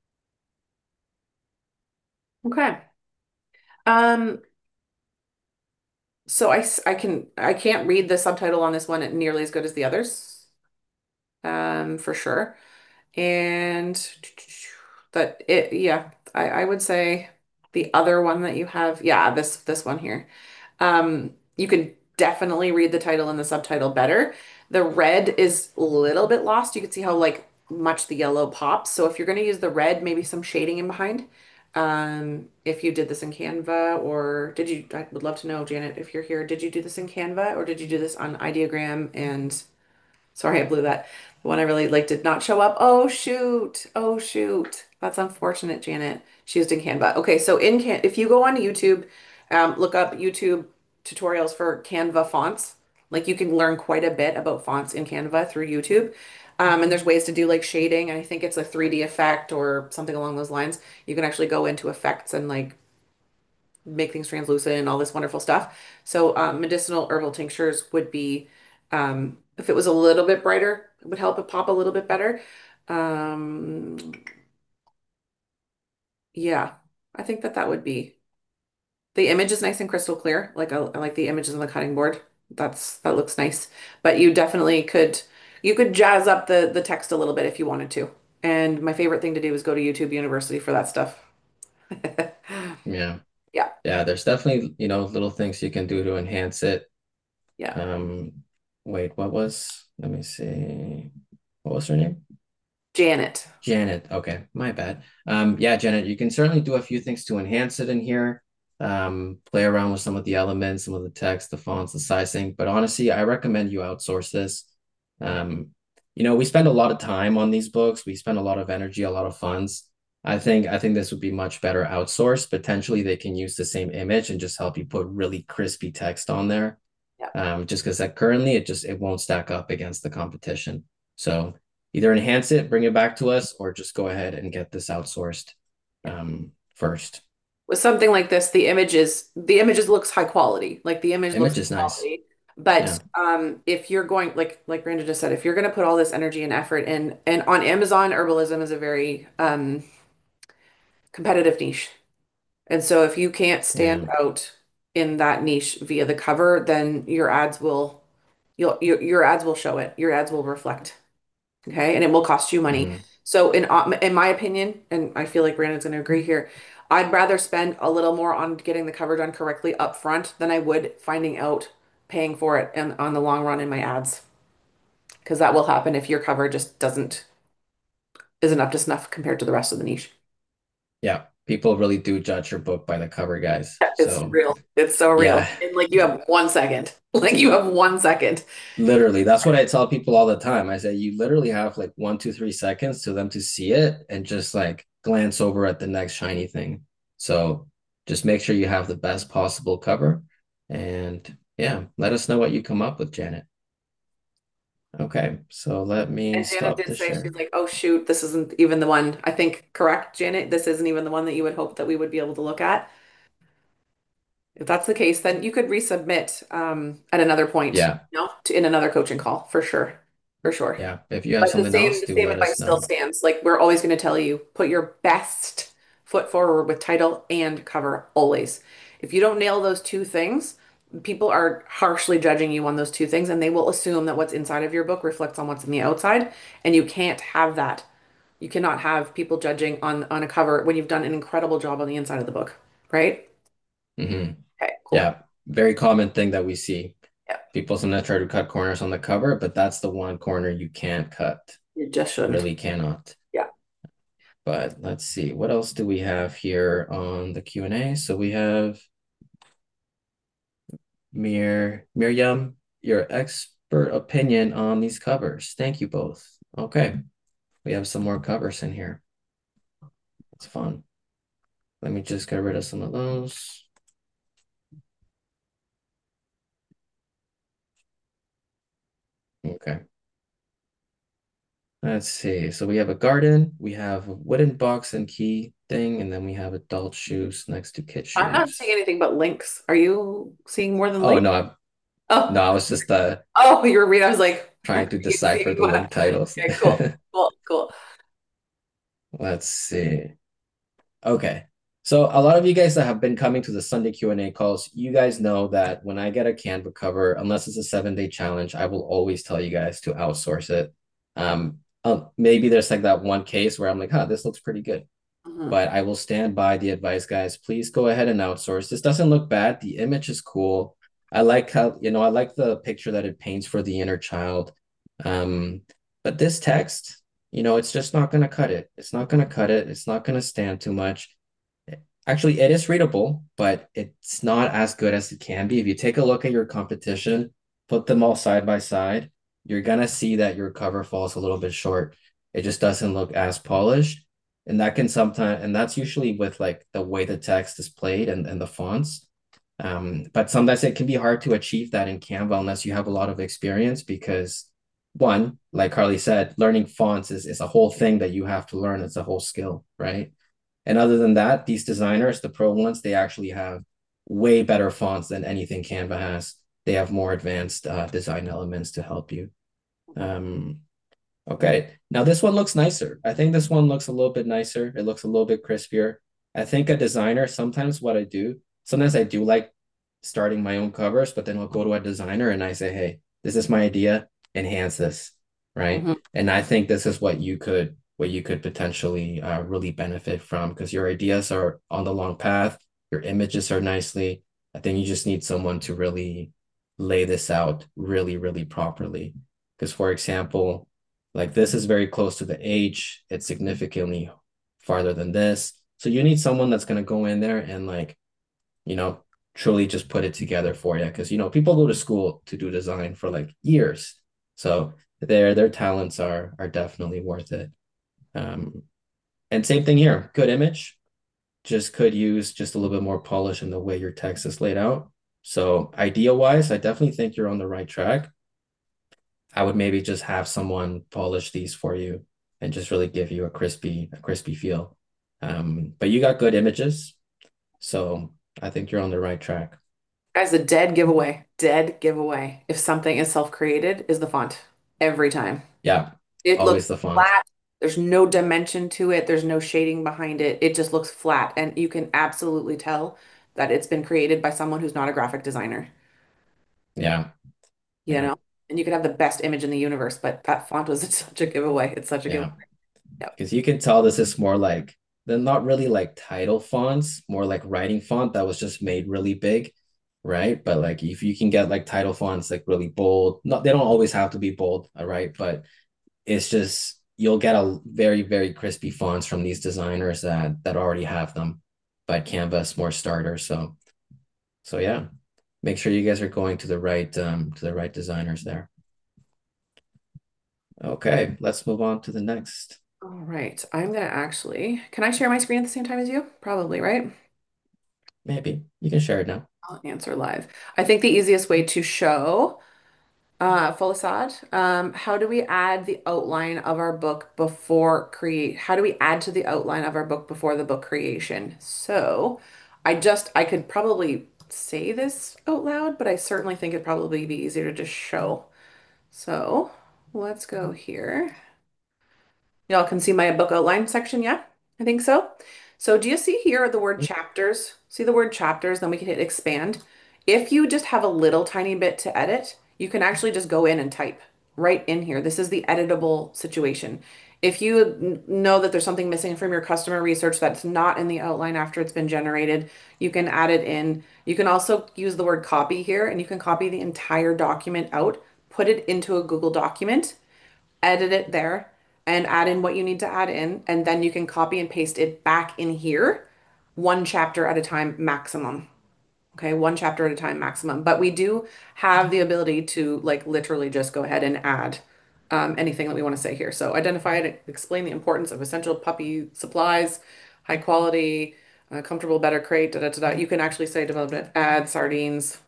Okay. Um, so I, s- I can I can't read the subtitle on this one nearly as good as the others, um, for sure. And but it yeah, I, I would say the other one that you have, yeah, this this one here. Um, you can definitely read the title and the subtitle better. The red is a little bit lost. You can see how like much the yellow pops. So if you're going to use the red, maybe some shading in behind. Um, if you did this in Canva or did you, I would love to know, Janet, if you're here, did you do this in Canva or did you do this on Ideogram and sorry, I blew that. The one I really like did not show up. Oh shoot. Oh shoot. That's unfortunate, Janet. She used in Canva. Okay, so in Can if you go on YouTube, um, look up YouTube tutorials for Canva fonts. Like you can learn quite a bit about fonts in Canva through YouTube. Um, and there's ways to do like shading. I think it's a three D effect or something along those lines. You can actually go into effects and like make things translucent and all this wonderful stuff. So um, medicinal herbal tinctures would be, um, if it was a little bit brighter, it would help it pop a little bit better. Um, yeah, I think that that would be. The image is nice and crystal clear. Like I, I like the images on the cutting board. That's that looks nice. But you definitely could you could jazz up the the text a little bit if you wanted to. And my favorite thing to do is go to YouTube University for that stuff. Yeah. Yeah, Yeah, there's definitely, you know, little things you can do to enhance it. yeah. Um, wait, what was, let me see. What was her name? Janet. Janet. Okay, my bad. Um, yeah, Janet, you can certainly do a few things to enhance it in here. Um, play around with some of the elements, some of the text, the fonts, the sizing. But honestly, I recommend you outsource this. Um, you know, we spend a lot of time on these books. We spend a lot of energy, a lot of funds. I think I think this would be much better outsourced. Potentially, they can use the same image and just help you put really crispy text on there. Yeah. Um, just because that currently it just it won't stack up against the competition. So either enhance it, bring it back to us, or just go ahead and get this outsourced um, first. With something like this, the images the images looks high quality. Like the image looks Image high is nice. quality. But Yeah. um, if you're going like like Brandon just said, if you're going to put all this energy and effort in, and on Amazon, herbalism is a very um, competitive niche. And so if you can't stand Yeah. out in that niche via the cover, then your ads will you'll your, your ads will show it. Your ads will reflect. Okay, and it will cost you money. Hmm. So in uh, in my opinion, and I feel like Brandon's going to agree here, I'd rather spend a little more on getting the cover done correctly up front than I would finding out paying for it and on the long run in my ads, because that will happen if your cover just doesn't isn't up to snuff compared to the rest of the niche. Yeah. People really do judge your book by the cover, guys. It's So real. It's so real. yeah, And like you have one second. Like you have one second. literally. That's what I tell people all the time. I say you literally have like one, two, three seconds to them to see it and just like glance over at the next shiny thing. So just make sure you have the best possible cover. And yeah, let us know what you come up with, Janet. Okay, so let me And Janet stop did the say she's share. like, "Oh shoot, this isn't even the one." I think correct, Janet. This isn't even the one that you would hope that we would be able to look at. If that's the case, then you could resubmit um, at another point, Yeah, you know, to, in another coaching call for sure, for sure. yeah. If you have But the something same else, the do same let us advice still know. stands. Like we're always going to tell you, put your best foot forward with title and cover always. If you don't nail those two things, people are harshly judging you on those two things, and they will assume that what's inside of your book reflects on what's in the outside, and you can't have that. You cannot have people judging on on a cover when you've done an incredible job on the inside of the book, right? Hmm. Okay, cool. Yeah, very common thing that we see. Yeah. People sometimes try to cut corners on the cover, but that's the one corner you can't cut. You just shouldn't. Really cannot. Yeah. But let's see, what else do we have here on the Q and A? So we have Mir Miriam, your expert opinion on these covers. Thank you both. Okay, we have some more covers in here. It's fun. Let me just get rid of some of those. Okay. Let's see. So we have a garden, we have a wooden box and key thing, and then we have adult shoes next to kid I'm not seeing shoes. anything but links. Are you seeing more than Oh links? no, I, Oh, no, I was just uh oh, you were reading. I was like, are trying to you decipher seeing the what? link titles. Okay, cool, cool, cool. Let's see. Okay. So a lot of you guys that have been coming to the Sunday Q and A calls, you guys know that when I get a Canva cover, unless it's a seven day challenge, I will always tell you guys to outsource it. Um, uh, maybe there's like that one case where I'm like, huh, this looks pretty good, Mhm. but I will stand by the advice, guys. Please go ahead and outsource. This doesn't look bad. The image is cool. I like how, you know, I like the picture that it paints for the inner child. Um, but this text, you know, it's just not going to cut it. It's not going to cut it. It's not going to stand too much. Actually, it is readable, but it's not as good as it can be. If you take a look at your competition, put them all side by side, you're gonna see that your cover falls a little bit short. It just doesn't look as polished. And that can sometimes, and that's usually with like the way the text is played and, and the fonts. Um, but sometimes it can be hard to achieve that in Canva unless you have a lot of experience because one, like Carly said, learning fonts is, is a whole thing that you have to learn. It's a whole skill, right? And other than that, these designers, the pro ones, they actually have way better fonts than anything Canva has. They have more advanced uh, design elements to help you. Um, okay, now this one looks nicer. I think this one looks a little bit nicer. It looks a little bit crispier. I think a designer, sometimes what I do, sometimes I do like starting my own covers, but then I'll go to a designer and I say, hey, this is my idea, enhance this, right? Mhm. And I think this is what you could what you could potentially uh, really benefit from because your ideas are on the long path, your images are nicely. I think you just need someone to really lay this out really, really properly. Because, for example, like this is very close to the H, it's significantly farther than this. So you need someone that's going to go in there and like, you know, truly just put it together for you. Because, you know, people go to school to do design for like years. So their their talents are are definitely worth it. Um, and same thing here, good image, just could use just a little bit more polish in the way your text is laid out. So idea wise, I definitely think you're on the right track. I would maybe just have someone polish these for you and just really give you a crispy, a crispy feel. Um, but you got good images, so I think you're on the right track. Guys, a dead giveaway. Dead giveaway. If something is self-created, is the font every time. Yeah, It looks always the font. flat. There's no dimension to it. There's no shading behind it. It just looks flat. And you can absolutely tell that it's been created by someone who's not a graphic designer, Yeah, you yeah, know? And you could have the best image in the universe, but that font was such a giveaway. It's such a giveaway. yeah. Yep. Because you can tell this is more like they're not really like title fonts, more like writing font that was just made really big, right? But like if you can get like title fonts like really bold, not they don't always have to be bold, all right? But it's just you'll get a very, very crispy fonts from these designers that that already have them. But Canva is more starter. So so yeah. Make sure you guys are going to the right um to the right designers there. Okay, let's move on to the next. All right. I'm gonna actually, can I share my screen at the same time as you? Probably, right? Maybe you can share it now. I'll answer live. I think the easiest way to show Uh, full Assad. Um, how do we add the outline of our book before create? How do we add to the outline of our book before the book creation? So, I just I could probably say this out loud, but I certainly think it'd probably be easier to just show. So, let's go here. Y'all can see my book outline section, yeah? I think so. So do you see here the word chapters? See the word chapters, then we can hit expand. If you just have a little tiny bit to edit, you can actually just go in and type right in here. This is the editable situation. If you n- know that there's something missing from your customer research that's not in the outline after it's been generated, you can add it in. You can also use the word copy here and you can copy the entire document out, put it into a Google document, edit it there, and add in what you need to add in, and then you can copy and paste it back in here, one chapter at a time maximum. Okay, one chapter at a time maximum. But we do have the ability to like literally just go ahead and add um, anything that we want to say here. So identify and explain the importance of essential puppy supplies, high quality, uh, comfortable, better crate, da, da, da, da. You can actually say development, add sardines.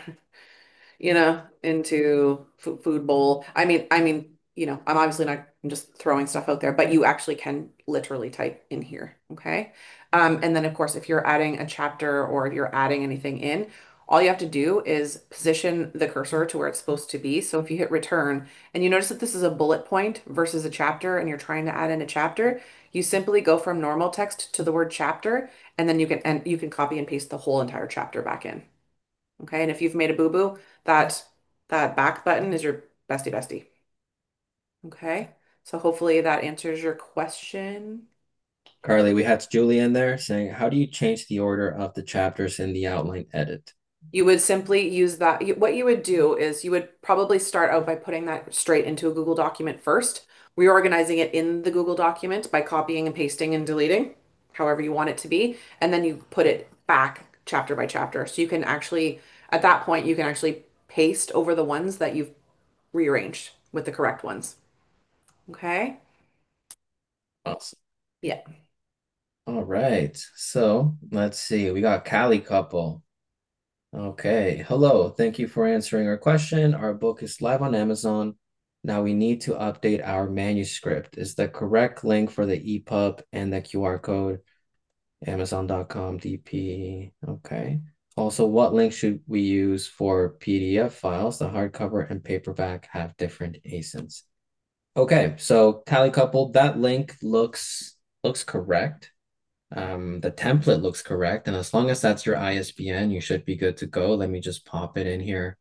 you know, into f food bowl. I mean, I mean, you know, I'm obviously not I'm just throwing stuff out there, but you actually can literally type in here, okay? Um, and then of course, if you're adding a chapter or if you're adding anything in, all you have to do is position the cursor to where it's supposed to be. So if you hit return and you notice that this is a bullet point versus a chapter and you're trying to add in a chapter, you simply go from normal text to the word chapter, and then you can and you can copy and paste the whole entire chapter back in. Okay, and if you've made a boo-boo, that that back button is your bestie bestie. Okay, so hopefully that answers your question. Carly, we had Julie in there saying, how do you change the order of the chapters in the outline edit? You would simply use that. you- What you would do is you would probably start out by putting that straight into a Google document first, reorganizing it in the Google document by copying and pasting and deleting, however you want it to be, and then you put it back chapter by chapter. So you can actually, at that point, you can actually paste over the ones that you've rearranged with the correct ones. Okay? Awesome. Yeah. All right. So let's see. We got Cali couple. Okay. Hello. Thank you for answering our question. Our book is live on Amazon. Now we need to update our manuscript. Is the correct link for the E P U B and the Q R code amazon dot com D P? Okay. Also, what link should we use for P D F files? The hardcover and paperback have different A S I Ns. Okay, so Cali couple, that link looks looks correct. Um, the template looks correct, and as long as that's your I S B N, you should be good to go. Let me just pop it in here.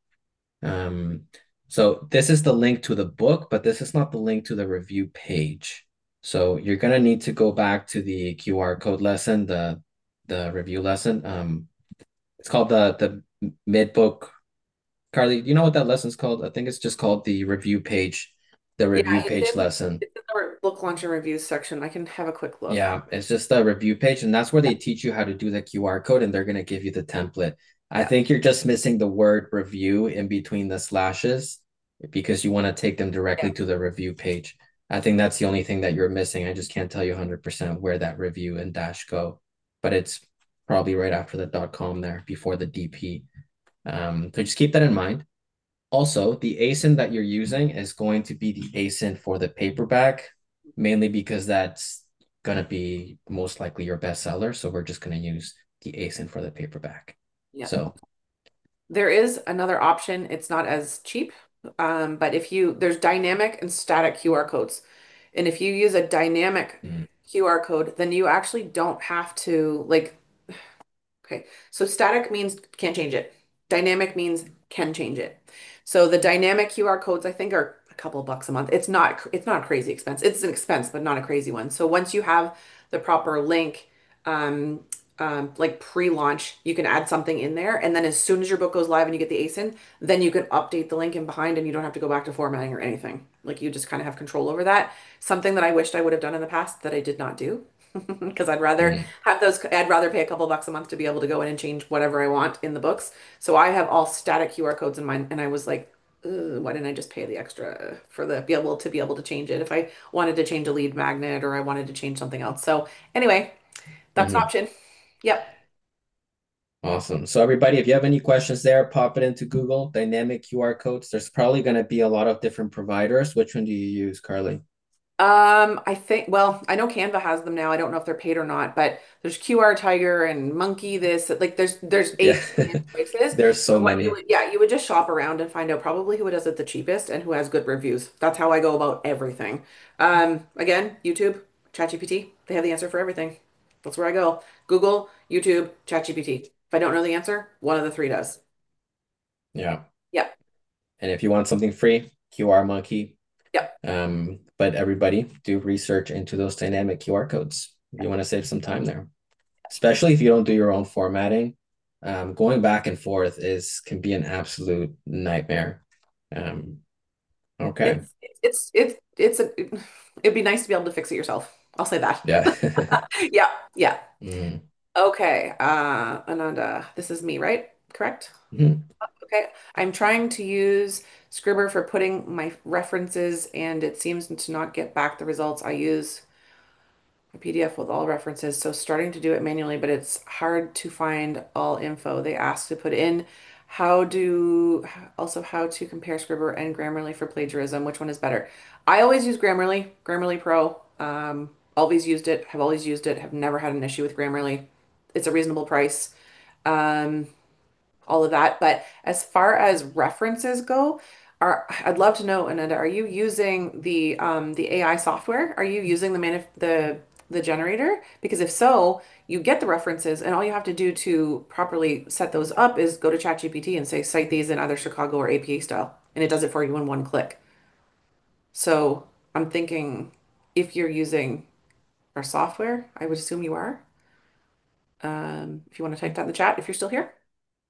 Um, so this is the link to the book, but this is not the link to the review page. So you're gonna need to go back to the Q R code lesson, the the review lesson. Um, it's called the the mid book. Carly, you know what that lesson's called? I think it's just called the review page, the Yeah, review it's page in lesson. it's in the book launch and reviews section. I can have a quick look. Yeah, it's just the review page, and that's where Yeah, they teach you how to do the Q R code, and they're going to give you the template. I yeah, think you're just missing the word review in between the slashes because you want to take them yeah. directly to the review page. I think that's the only thing that you're missing. I just can't tell you one hundred percent where that review and dash go, but it's probably right after the dot com there before the D P. Um, so just keep that in mind. Also, the A S I N that you're using is going to be the A S I N for the paperback, mainly because that's going to be most likely your bestseller. So we're just going to use the A S I N for the paperback. Yeah. So, There is another option. It's not as cheap, um, but if you there's dynamic and static Q R codes. And if you use a dynamic mm, Q R code, then you actually don't have to like okay, so static means can't change it. Dynamic means can change it. So the dynamic Q R codes I think are a couple bucks a month. It's not it's not a crazy expense. It's an expense, but not a crazy one. So once you have the proper link, um, um, like pre-launch, you can add something in there, and then as soon as your book goes live and you get the A S I N, then you can update the link in behind, and you don't have to go back to formatting or anything. Like you just kind of have control over that. Something that I wished I would have done in the past that I did not do because I'd rather mm, have those. I'd rather pay a couple bucks a month to be able to go in and change whatever I want in the books. So I have all static Q R codes in mine, and I was like, "Ugh, why didn't I just pay the extra for the be able to be able to change it if I wanted to change a lead magnet or I wanted to change something else." So anyway, that's an mhm. option. Yep. Awesome. So everybody, if you have any questions there, pop it into Google, dynamic Q R codes. There's probably going to be a lot of different providers. Which one do you use, Carly? Um, I think, well, I know Canva has them now. I don't know if they're paid or not, but there's Q R Tiger and Monkey this, like there's there's Yeah, eight million choices. there's so So what you many. would, yeah, you would just shop around and find out probably who does it the cheapest and who has good reviews. That's how I go about everything. Um, again, YouTube, ChatGPT, they have the answer for everything. That's where I go. Google, YouTube, ChatGPT. If I don't know the answer, one of the three does. Yeah. Yep, And if you want something free, Q R Monkey. yep. Um, but everybody do research into those dynamic Q R codes if you want to save some time there, especially if you don't do your own formatting. Um, going back and forth is can be an absolute nightmare. Um, okay. It's it's it's it's it's a, it'd be nice to be able to fix it yourself. I'll say that. Yeah. Yeah, yeah. Mm. Okay, uh, Ananda, this is me, right? Correct? Mhm. Okay. I'm trying to use Scribber for putting my references, and it seems to not get back the results. I use a P D F with all references, so starting to do it manually, but it's hard to find all info they ask to put in. How do also how to compare Scribber and Grammarly for plagiarism? Which one is better? I always use Grammarly, Grammarly Pro. Um, always used it, have always used it, have never had an issue with Grammarly. It's a reasonable price. Um, all of that. But as far as references go, are I'd love to know, Ananda, are you using the um, the A I software? Are you using the manif the the generator? Because if so, you get the references, and all you have to do to properly set those up is go to ChatGPT and say, cite these in either Chicago or A P A style, and it does it for you in one click. So I'm thinking if you're using our software, I would assume you are. Um, if you want to type that in the chat, if you're still here.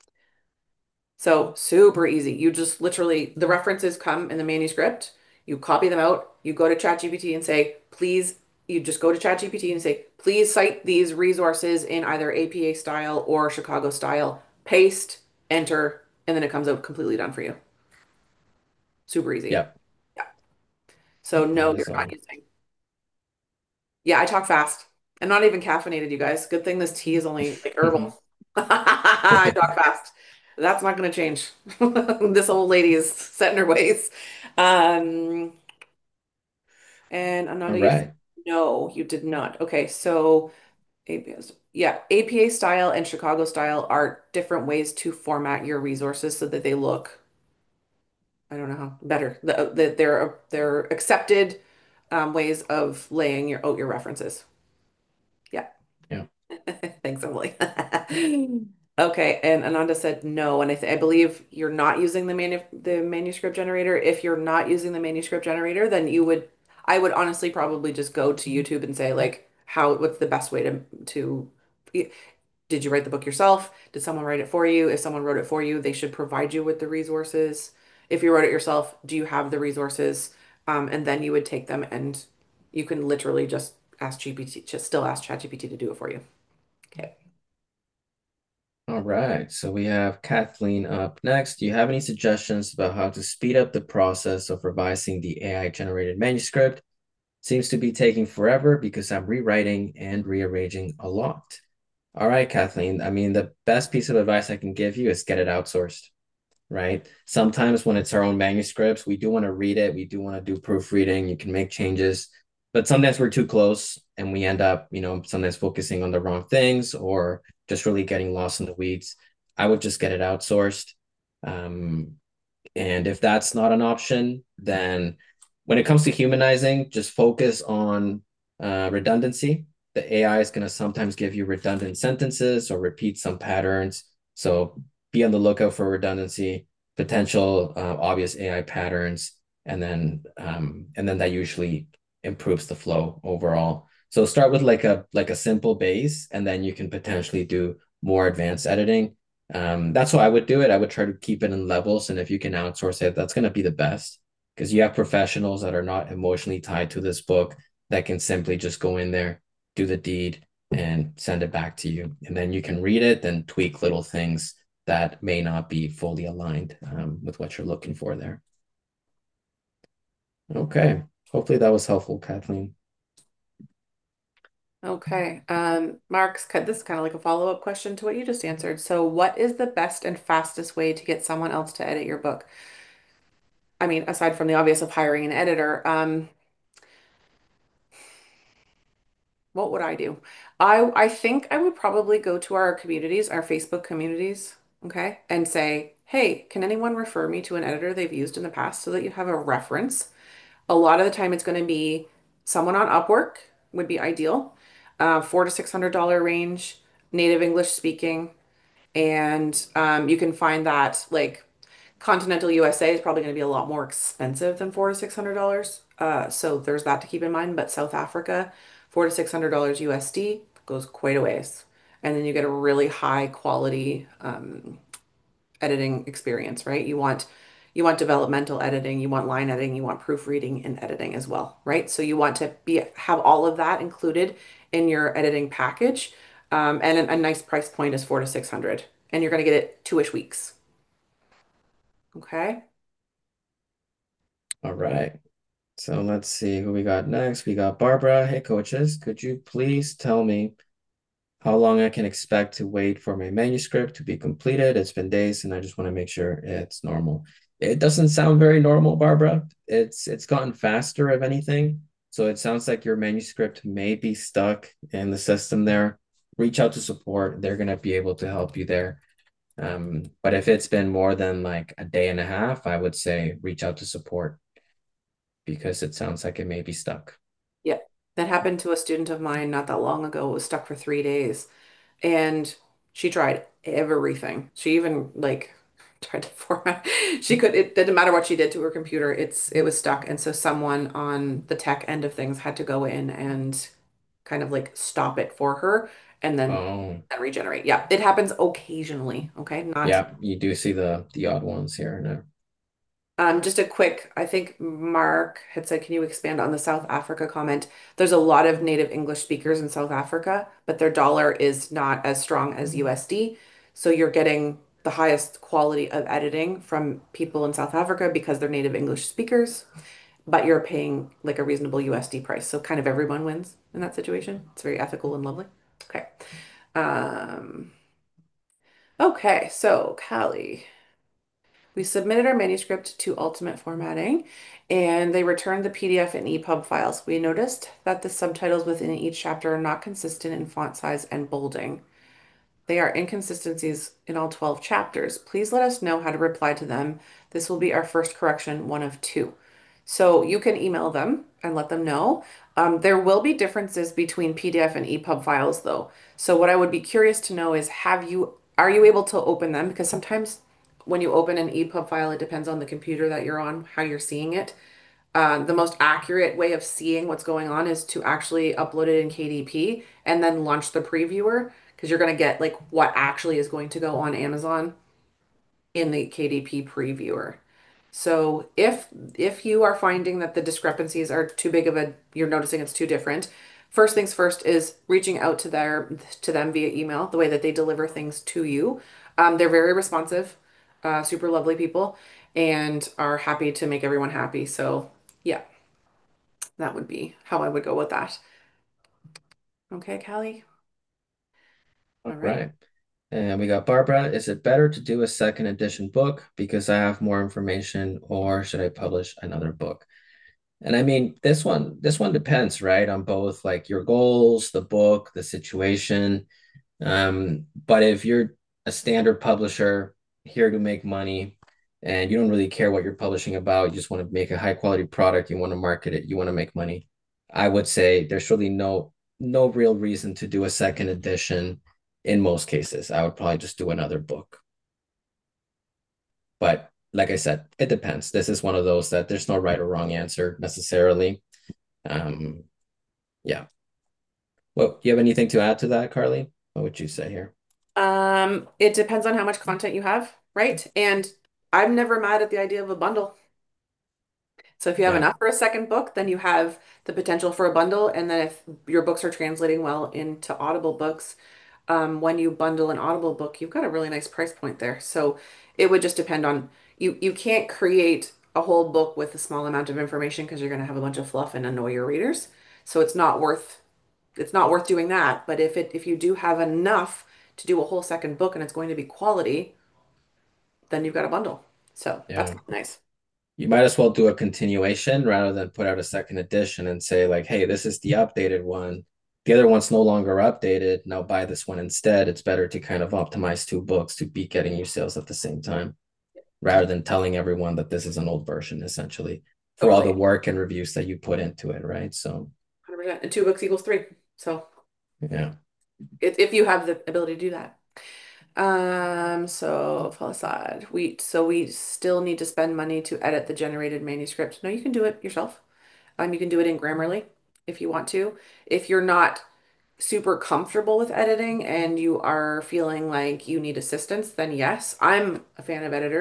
So super easy. You just literally, the references come in the manuscript. You copy them out. You go to ChatGPT and say, please, you just go to ChatGPT and say, please cite these resources in either A P A style or Chicago style. Paste, enter, and then it comes out completely done for you. Super easy. Yep. Yeah. So no, you're not Awesome. using. Yeah, I talk fast. I'm not even caffeinated, you guys. Good thing this tea is only like herbal. I talk fast. That's not going to change. This old lady is set in her ways. Um, and All Ananda, you said right. no, you did not. Okay, so A P A, yeah, A P A style and Chicago style are different ways to format your resources so that they look, I don't know how, better. The, the, they're they're accepted um, ways of laying your out your references. Yeah. Yeah. Thanks, Emily. Okay, and Ananda said no, and I, th I believe you're not using the manu the manuscript generator. If you're not using the manuscript generator, then you would, I would honestly probably just go to YouTube and say like, how, what's the best way to to, did you write the book yourself? Did someone write it for you? If someone wrote it for you, they should provide you with the resources. If you wrote it yourself, do you have the resources? Um, and then you would take them and you can literally just ask G P T, just still ask ChatGPT to do it for you. Okay. All right. So we have Kathleen up next. Do you have any suggestions about how to speed up the process of revising the A I generated manuscript? Seems to be taking forever because I'm rewriting and rearranging a lot. All right, Kathleen. I mean, the best piece of advice I can give you is get it outsourced, right? Sometimes when it's our own manuscripts, we do want to read it, we do want to do proofreading, you can make changes, but sometimes we're too close and we end up, you know, sometimes focusing on the wrong things or just really getting lost in the weeds. I would just get it outsourced. Um, and if that's not an option, then when it comes to humanizing, just focus on uh, redundancy. The A I is going to sometimes give you redundant sentences or repeat some patterns. So be on the lookout for redundancy, potential uh, obvious A I patterns, and then um, and then that usually improves the flow overall. So start with like a like a simple base, and then you can potentially do more advanced editing. Um, that's how I would do it. I would try to keep it in levels, and if you can outsource it, that's going to be the best because you have professionals that are not emotionally tied to this book that can simply just go in there, do the deed, and send it back to you, and then you can read it, then tweak little things that may not be fully aligned um, with what you're looking for there. Okay, hopefully that was helpful, Kathleen. Okay. Um, Mark's cut this is kind of like a follow-up question to what you just answered. So, what is the best and fastest way to get someone else to edit your book? I mean, aside from the obvious of hiring an editor, um, what would I do? I I think I would probably go to our communities, our Facebook communities, okay, and say, "Hey, can anyone refer me to an editor they've used in the past so that you have a reference?" A lot of the time, it's going to be someone on Upwork would be ideal, uh, four to six hundred dollar range, native English speaking. And um, you can find that like continental U S A is probably going to be a lot more expensive than four to six hundred dollars. Uh, so there's that to keep in mind. But South Africa, four to six hundred dollars U S D goes quite a ways, and then you get a really high quality um, editing experience, right? You want You want developmental editing, you want line editing, you want proofreading and editing as well, right? So you want to be have all of that included in your editing package. Um, and a, a nice price point is four to six hundred, and you're going to get it two-ish weeks. Okay. All right. So let's see who we got next. We got Barbara. Hey, coaches, could you please tell me how long I can expect to wait for my manuscript to be completed? It's been days and I just want to make sure it's normal. It doesn't sound very normal, Barbara. It's it's gotten faster, if anything. So it sounds like your manuscript may be stuck in the system there. Reach out to support. They're gonna be able to help you there. Um, but if it's been more than like a day and a half, I would say reach out to support because it sounds like it may be stuck. Yeah. That happened to a student of mine not that long ago. It was stuck for three days. And she tried everything. She even like tried to format. She could, it didn't matter what she did to her computer. It's it was stuck. And so someone on the tech end of things had to go in and kind of like stop it for her and then Oh, and regenerate. Yeah, it happens occasionally. Okay. Not yeah, you do see the the odd ones here and there. Um, just a quick, I think Mark had said, can you expand on the South Africa comment? There's a lot of native English speakers in South Africa, but their dollar is not as strong as U S D. So you're getting the highest quality of editing from people in South Africa because they're native English speakers, but you're paying like a reasonable U S D price. So kind of everyone wins in that situation. It's very ethical and lovely. Okay. Um, okay, so Callie. We submitted our manuscript to Ultimate Formatting and they returned the P D F and E P U B files. We noticed that the subtitles within each chapter are not consistent in font size and bolding. They are inconsistencies in all twelve chapters. Please let us know how to reply to them. This will be our first correction, one of two. So you can email them and let them know. Um, there will be differences between P D F and E P U B files though. So what I would be curious to know is have you are you able to open them? Because sometimes when you open an E P U B file, it depends on the computer that you're on, how you're seeing it. Uh, the most accurate way of seeing what's going on is to actually upload it in K D P and then launch the previewer because you're going to get like what actually is going to go on Amazon in the K D P previewer. So if if you are finding that the discrepancies are too big of a, you're noticing it's too different, first things first is reaching out to their to them via email, the way that they deliver things to you. Um, they're very responsive, uh, super lovely people, and are happy to make everyone happy. So yeah, that would be how I would go with that. Okay, Callie. All All right. right. And we got Barbara. Is it better to do a second edition book because I have more information, or should I publish another book? And I mean, this one, this one depends, right, on both like your goals, the book, the situation. Um, but if you're a standard publisher here to make money and you don't really care what you're publishing about, you just want to make a high quality product, you want to market it, you want to make money, I would say there's really no no real reason to do a second edition in most cases. I would probably just do another book. But like I said, it depends. This is one of those that there's no right or wrong answer necessarily. Um, yeah. Well, do you have anything to add to that, Carly? What would you say here? Um, it depends on how much content you have, right? And I'm never mad at the idea of a bundle. So if you have Yeah. enough for a second book, then you have the potential for a bundle. And then if your books are translating well into Audible books, um, when you bundle an Audible book, you've got a really nice price point there. So it would just depend on you. You can't create a whole book with a small amount of information because you're going to have a bunch of fluff and annoy your readers. So it's not worth it's not worth doing that. But if it if you do have enough to do a whole second book and it's going to be quality, then you've got a bundle. So that's Yeah. nice. You might as well do a continuation rather than put out a second edition and say, like, hey, this is the updated one. The other one's no longer updated. Now buy this one instead. It's better to kind of optimize two books to be getting you sales at the same time rather than telling everyone that this is an old version, essentially, for all the Totally. work and reviews that you put into it, right? So, one hundred percent. And two books equals three. So yeah. if, if you have the ability to do that. Um, so Falasad, we so we still need to spend money to edit the generated manuscript. No, you can do it yourself. Um, you can do it in Grammarly if you want to. If you're not super comfortable with editing and you are feeling like you need assistance, then yes, I'm a fan of editors.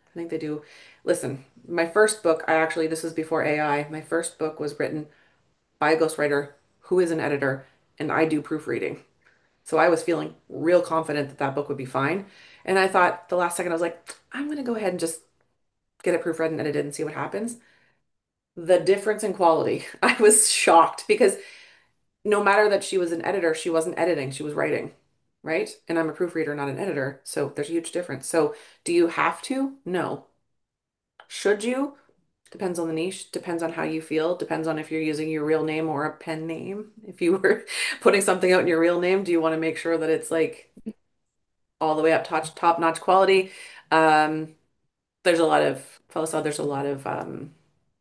I think they do. Listen, my first book, I actually, this is before A I. My first book was written by a ghostwriter who is an editor, and I do proofreading. So I was feeling real confident that that book would be fine. And I thought the last second, I was like, I'm going to go ahead and just get it proofread and edited and see what happens. The difference in quality, I was shocked because no matter that she was an editor, she wasn't editing, she was writing, right? And I'm a proofreader, not an editor. So there's a huge difference. So do you have to? No. Should you? Depends on the niche, depends on how you feel, depends on if you're using your real name or a pen name. If you were putting something out in your real name, do you want to make sure that it's like all the way up top top notch quality? Um, there's a lot of fellow there's a lot of um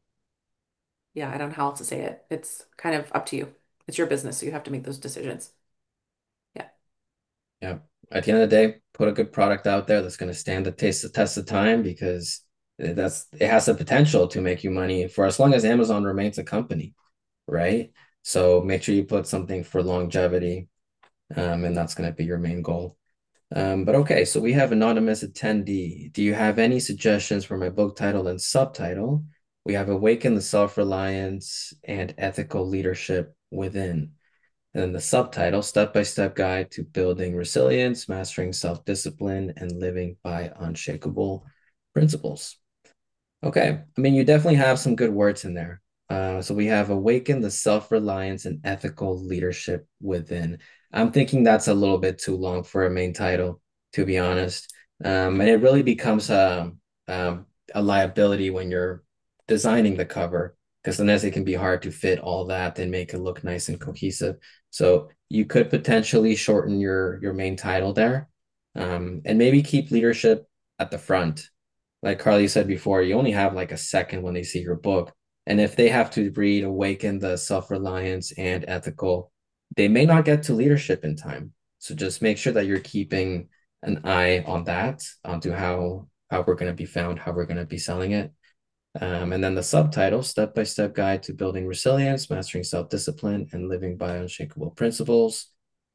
yeah, I don't know how else to say it. It's kind of up to you. It's your business, so you have to make those decisions. Yeah. Yeah. At the end of the day, put a good product out there that's going to stand the taste the test of time because that's it has the potential to make you money for as long as Amazon remains a company, right? So make sure you put something for longevity, um, and that's going to be your main goal. Um, but okay, so we have anonymous attendee. Do you have any suggestions for my book title and subtitle? We have Awaken the Self-Reliance and Ethical Leadership Within. And then the subtitle, Step-by-Step Guide to Building Resilience, Mastering Self-Discipline, and Living by Unshakable Principles. Okay. I mean, you definitely have some good words in there. Uh, so we have awaken the self-reliance and ethical leadership within. I'm thinking that's a little bit too long for a main title, to be honest. Um, and it really becomes a, um, a liability when you're designing the cover, because then as it can be hard to fit all that and make it look nice and cohesive. So you could potentially shorten your your main title there, um, and maybe keep leadership at the front like Carly said before, you only have like a second when they see your book. And if they have to read Awaken the Self-Reliance and Ethical, they may not get to leadership in time. So just make sure that you're keeping an eye on that, onto how how we're going to be found, how we're going to be selling it. Um, and then the subtitle, Step by Step Guide to Building Resilience, Mastering Self-Discipline, and Living by Unshakable Principles.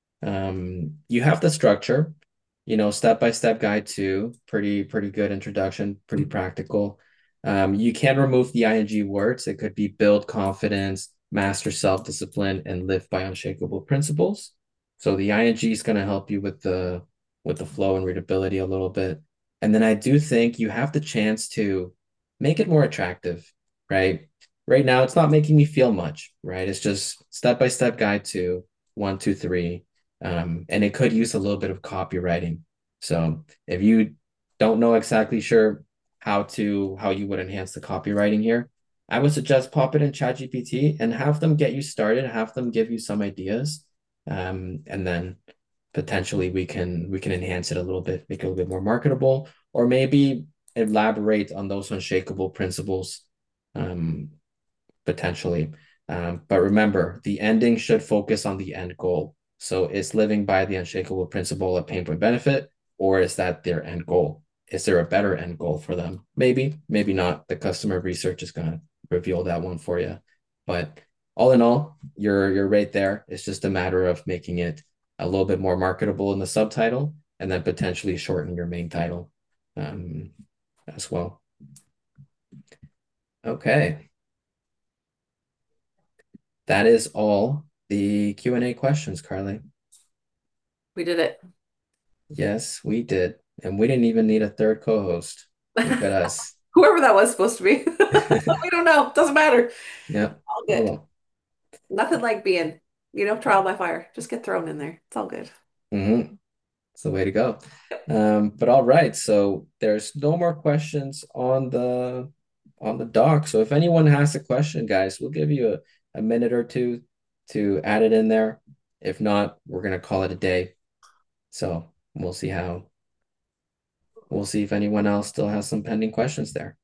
Um, you have the structure, you know, step by step guide too. Pretty, pretty good introduction, pretty practical. Um, you can remove the ing words. It could be build confidence, master self discipline, and live by unshakable principles. So the ing is going to help you with the with the flow and readability a little bit. And then I do think you have the chance to make it more attractive, right? Right now, it's not making me feel much, right? It's just step by step guide to one, two, three, um, and it could use a little bit of copywriting. So if you don't know exactly sure how to how you would enhance the copywriting here, I would suggest pop it in ChatGPT and have them get you started, have them give you some ideas, um, and then potentially we can we can enhance it a little bit, make it a little bit more marketable, or maybe elaborate on those unshakable principles, um, potentially. Um, but remember, the ending should focus on the end goal. So is living by the unshakable principle a pain point benefit, or is that their end goal? Is there a better end goal for them? Maybe, maybe not. The customer research is going to reveal that one for you. But all in all, you're you're right there. It's just a matter of making it a little bit more marketable in the subtitle, and then potentially shorten your main title, um, as well. Okay. That is all the Q and A questions, Carly. We did it. Yes, we did. And we didn't even need a third co-host. Look at us. Whoever that was supposed to be. We don't know. Doesn't matter. Yeah. All Oh good. well. Nothing like being, you know, trial by fire. Just get thrown in there. It's all good. Mm-hmm. It's the way to go. Um, but all right. So there's no more questions on the on the doc. So if anyone has a question, guys, we'll give you a, a minute or two to add it in there. If not, we're gonna call it a day. So we'll see how we'll see if anyone else still has some pending questions there.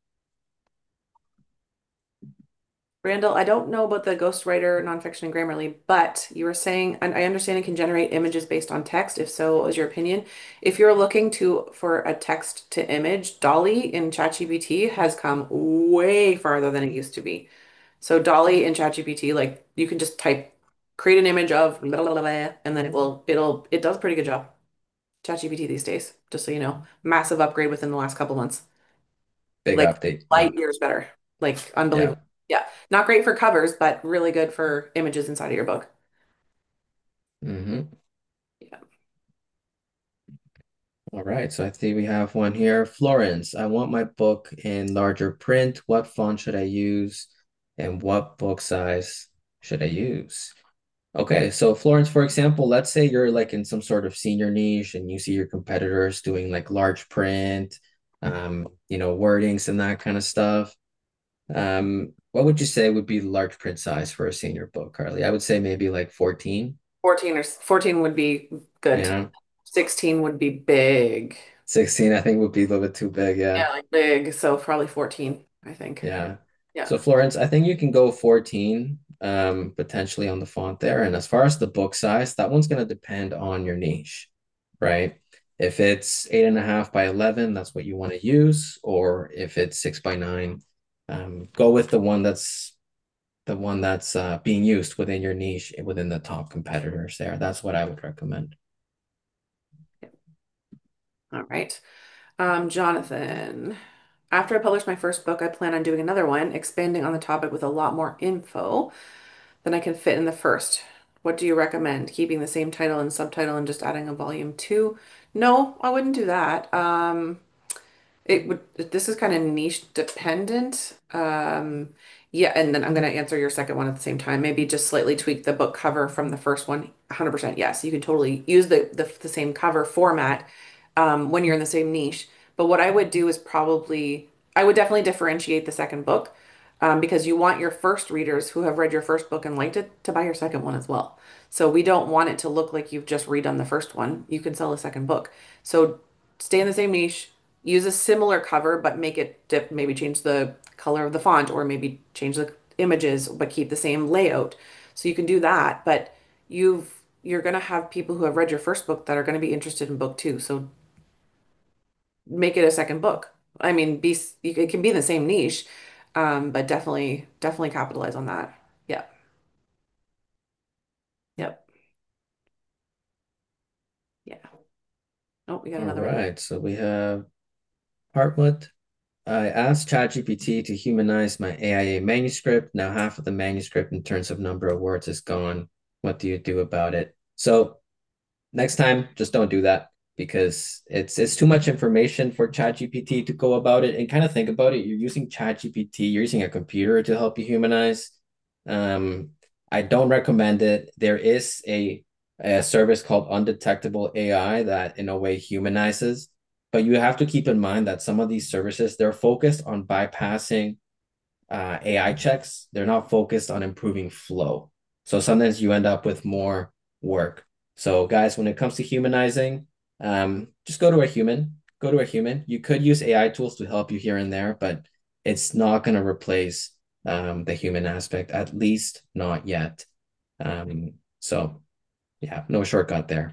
Randall, I don't know about the ghostwriter nonfiction and Grammarly, but you were saying, and I understand it can generate images based on text. If so, what was your opinion? If you're looking to for a text to image, Dolly in ChatGPT has come way farther than it used to be. So Dolly in ChatGPT, like you can just type, create an image of blah, blah, blah, blah, and then it will, it'll, it does a pretty good job. ChatGPT these days, just so you know, massive upgrade within the last couple months. Big Like update. Yeah. light years better. Like Yeah. unbelievable. Yeah. Not great for covers, but really good for images inside of your book. Mm-hmm. Yeah. All right. So I think we have one here. Florence, I want my book in larger print. What font should I use? And what book size should I use? Okay, so Florence, for example, let's say you're like in some sort of senior niche and you see your competitors doing like large print, um, you know, wordings and that kind of stuff. Um, what would you say would be the large print size for a senior book, Carly? I would say maybe like fourteen. fourteen or fourteen would be good. Yeah. sixteen would be big. sixteen, I think would be a little bit too big. Yeah. Yeah, like big. So probably fourteen, I think. Yeah. Yeah. So Florence, I think you can go fourteen, um, potentially on the font there. And as far as the book size, that one's going to depend on your niche, right? If it's eight and a half by eleven, that's what you want to use. Or if it's six by nine, um, go with the one that's the one that's uh, being used within your niche, within the top competitors there. That's what I would recommend. All right. Um, Jonathan, after I publish my first book, I plan on doing another one, expanding on the topic with a lot more info than I can fit in the first. What do you recommend? Keeping the same title and subtitle and just adding a volume two? No, I wouldn't do that. Um, it would, this is kind of niche dependent. Um, yeah, and then I'm going to answer your second one at the same time. Maybe just slightly tweak the book cover from the first one. one hundred percent yes. You can totally use the, the, the same cover format um, when you're in the same niche. But what I would do is probably, I would definitely differentiate the second book um, because you want your first readers who have read your first book and liked it to buy your second one as well. So we don't want it to look like you've just redone the first one. You can sell a second book. So stay in the same niche, use a similar cover, but make it dip, maybe change the color of the font or maybe change the images, but keep the same layout. So you can do that, but you've you're going to have people who have read your first book that are going to be interested in book two. So make it a second book. I mean, be it can be in the same niche, um, but definitely definitely capitalize on that. Yep. Yep. Yeah. Oh, we got All another one. right. So we have Hartmut. I asked ChatGPT to humanize my A I A manuscript. Now half of the manuscript in terms of number of words is gone. What do you do about it? So next time, just don't do that because it's it's too much information for ChatGPT to go about it and kind of think about it. You're using ChatGPT, you're using a computer to help you humanize. Um, I don't recommend it. There is a a service called Undetectable A I that in a way humanizes, but you have to keep in mind that some of these services they're focused on bypassing uh, A I checks. They're not focused on improving flow. So sometimes you end up with more work. So guys, when it comes to humanizing, um, just go to a human. Go to a human. You could use A I tools to help you here and there, but it's not going to replace um, the human aspect, at least not yet. Um, so yeah, no shortcut there.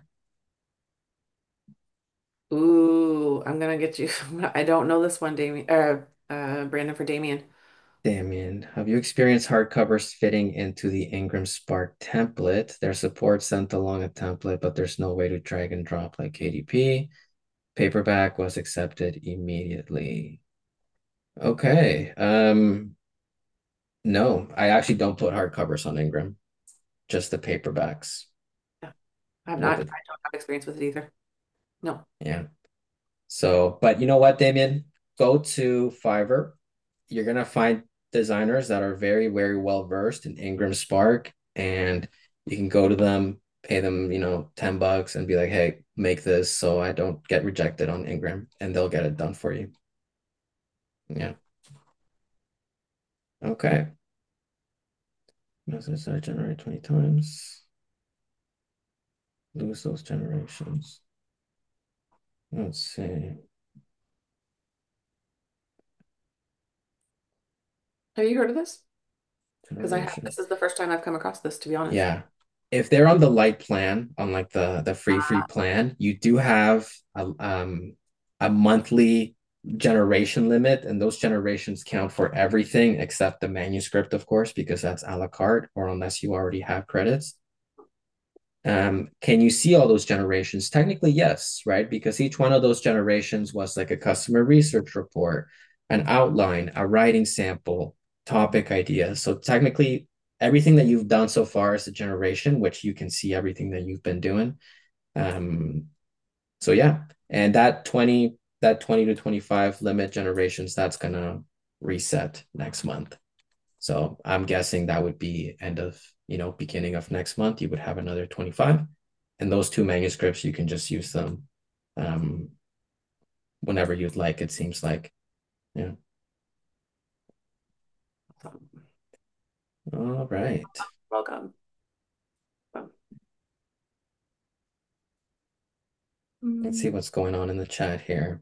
Ooh, I'm gonna get you. I don't know this one, Damien. Uh, uh, Brandon for Damien. Damien, have you experienced hardcovers fitting into the Ingram Spark template? There's support sent along a template, but there's no way to drag and drop like K D P. Paperback was accepted immediately. Okay. Um, no, I actually don't put hardcovers on Ingram, just the paperbacks. Yeah, I have not. With I it. don't have experience with it either. No. Yeah. So, but you know what, Damien? Go to Fiverr. You're gonna find designers that are very, very well versed in Ingram Spark, and you can go to them, pay them, you know, ten bucks and be like, hey, make this so I don't get rejected on Ingram, and they'll get it done for you. Yeah. Okay. Message I generate twenty times. Lose those generations. Let's see. Have you heard of this? Because I have. Generation. This is the first time I've come across this, to be honest. Yeah. If they're on the light plan, on like the the free free plan, you do have a um a monthly generation limit, and those generations count for everything except the manuscript, of course, because that's a la carte or unless you already have credits. Um, can you see all those generations? Technically, yes, right? Because each one of those generations was like a customer research report. an outline, a writing sample, topic idea. So technically, everything that you've done so far is a generation, which you can see everything that you've been doing. Um, so yeah, and that twenty that twenty to twenty-five limit generations, that's gonna reset next month. So I'm guessing that would be end of, you know, beginning of next month, you would have another twenty-five. And those two manuscripts, you can just use them um, whenever you'd like, it seems like. Yeah. All right. Welcome. Let's see what's going on in the chat here.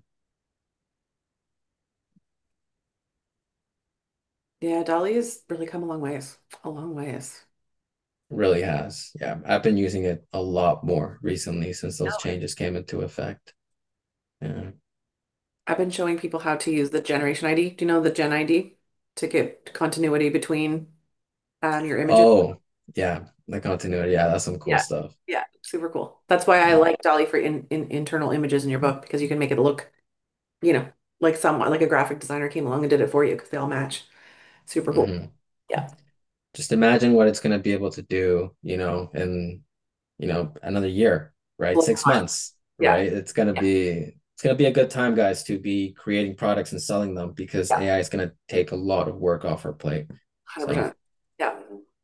Yeah, Dolly has really come a long ways. A long ways. Really has. Yeah. I've been using it a lot more recently since those No. changes came into effect. Yeah. I've been showing people how to use the generation I D. Do you know the Gen I D to get continuity between um, your images? Oh, yeah. The continuity. Yeah, that's some cool Yeah. stuff. Yeah, super cool. That's why I Yeah. like Dolly for in, in internal images in your book because you can make it look, you know, like someone like a graphic designer came along and did it for you because they all match. Super cool. Mhm. Yeah. Just imagine what it's going to be able to do, you know, in, you know, another year, right? Blow Six my mind. months, Yeah. right? It's going to Yeah. be, it's going to be a good time, guys, to be creating products and selling them because Yeah. A I is going to take a lot of work off our plate. So, one hundred percent. Yeah.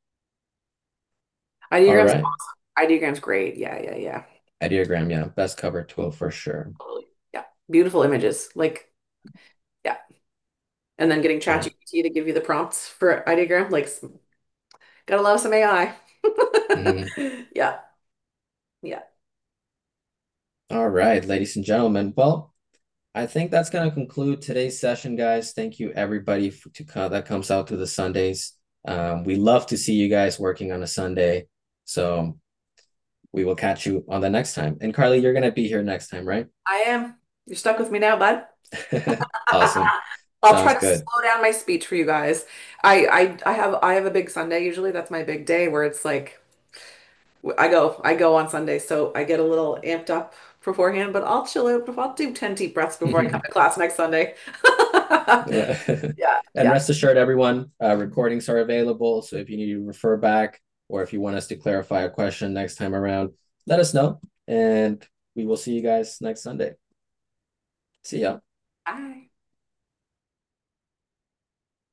all Ideogram's right. awesome. Ideogram's great. Yeah, yeah, yeah. Ideogram, yeah, best cover tool for sure. Totally. Yeah. Beautiful images. Like, yeah. And then getting Yeah. ChatGPT to give you the prompts for ideogram, like gotta love some A I. Mhm. Yeah. Yeah. All right, ladies and gentlemen. Well, I think that's going to conclude today's session, guys. Thank you, everybody, for, to co- that comes out to the Sundays. Um, we love to see you guys working on a Sunday. So we will catch you on the next time. And Carly, you're going to be here next time, right? I am. You're stuck with me now, bud. Awesome. I'll try Sounds to good. slow down my speech for you guys. I, I I have I have a big Sunday usually. That's my big day where it's like I go I go on Sunday, so I get a little amped up beforehand, but I'll chill out. I'll do ten deep breaths before I come to class next Sunday. Yeah, And yeah. rest assured, everyone, uh, recordings are available. So if you need to refer back or if you want us to clarify a question next time around, let us know. And we will see you guys next Sunday. See ya. Bye.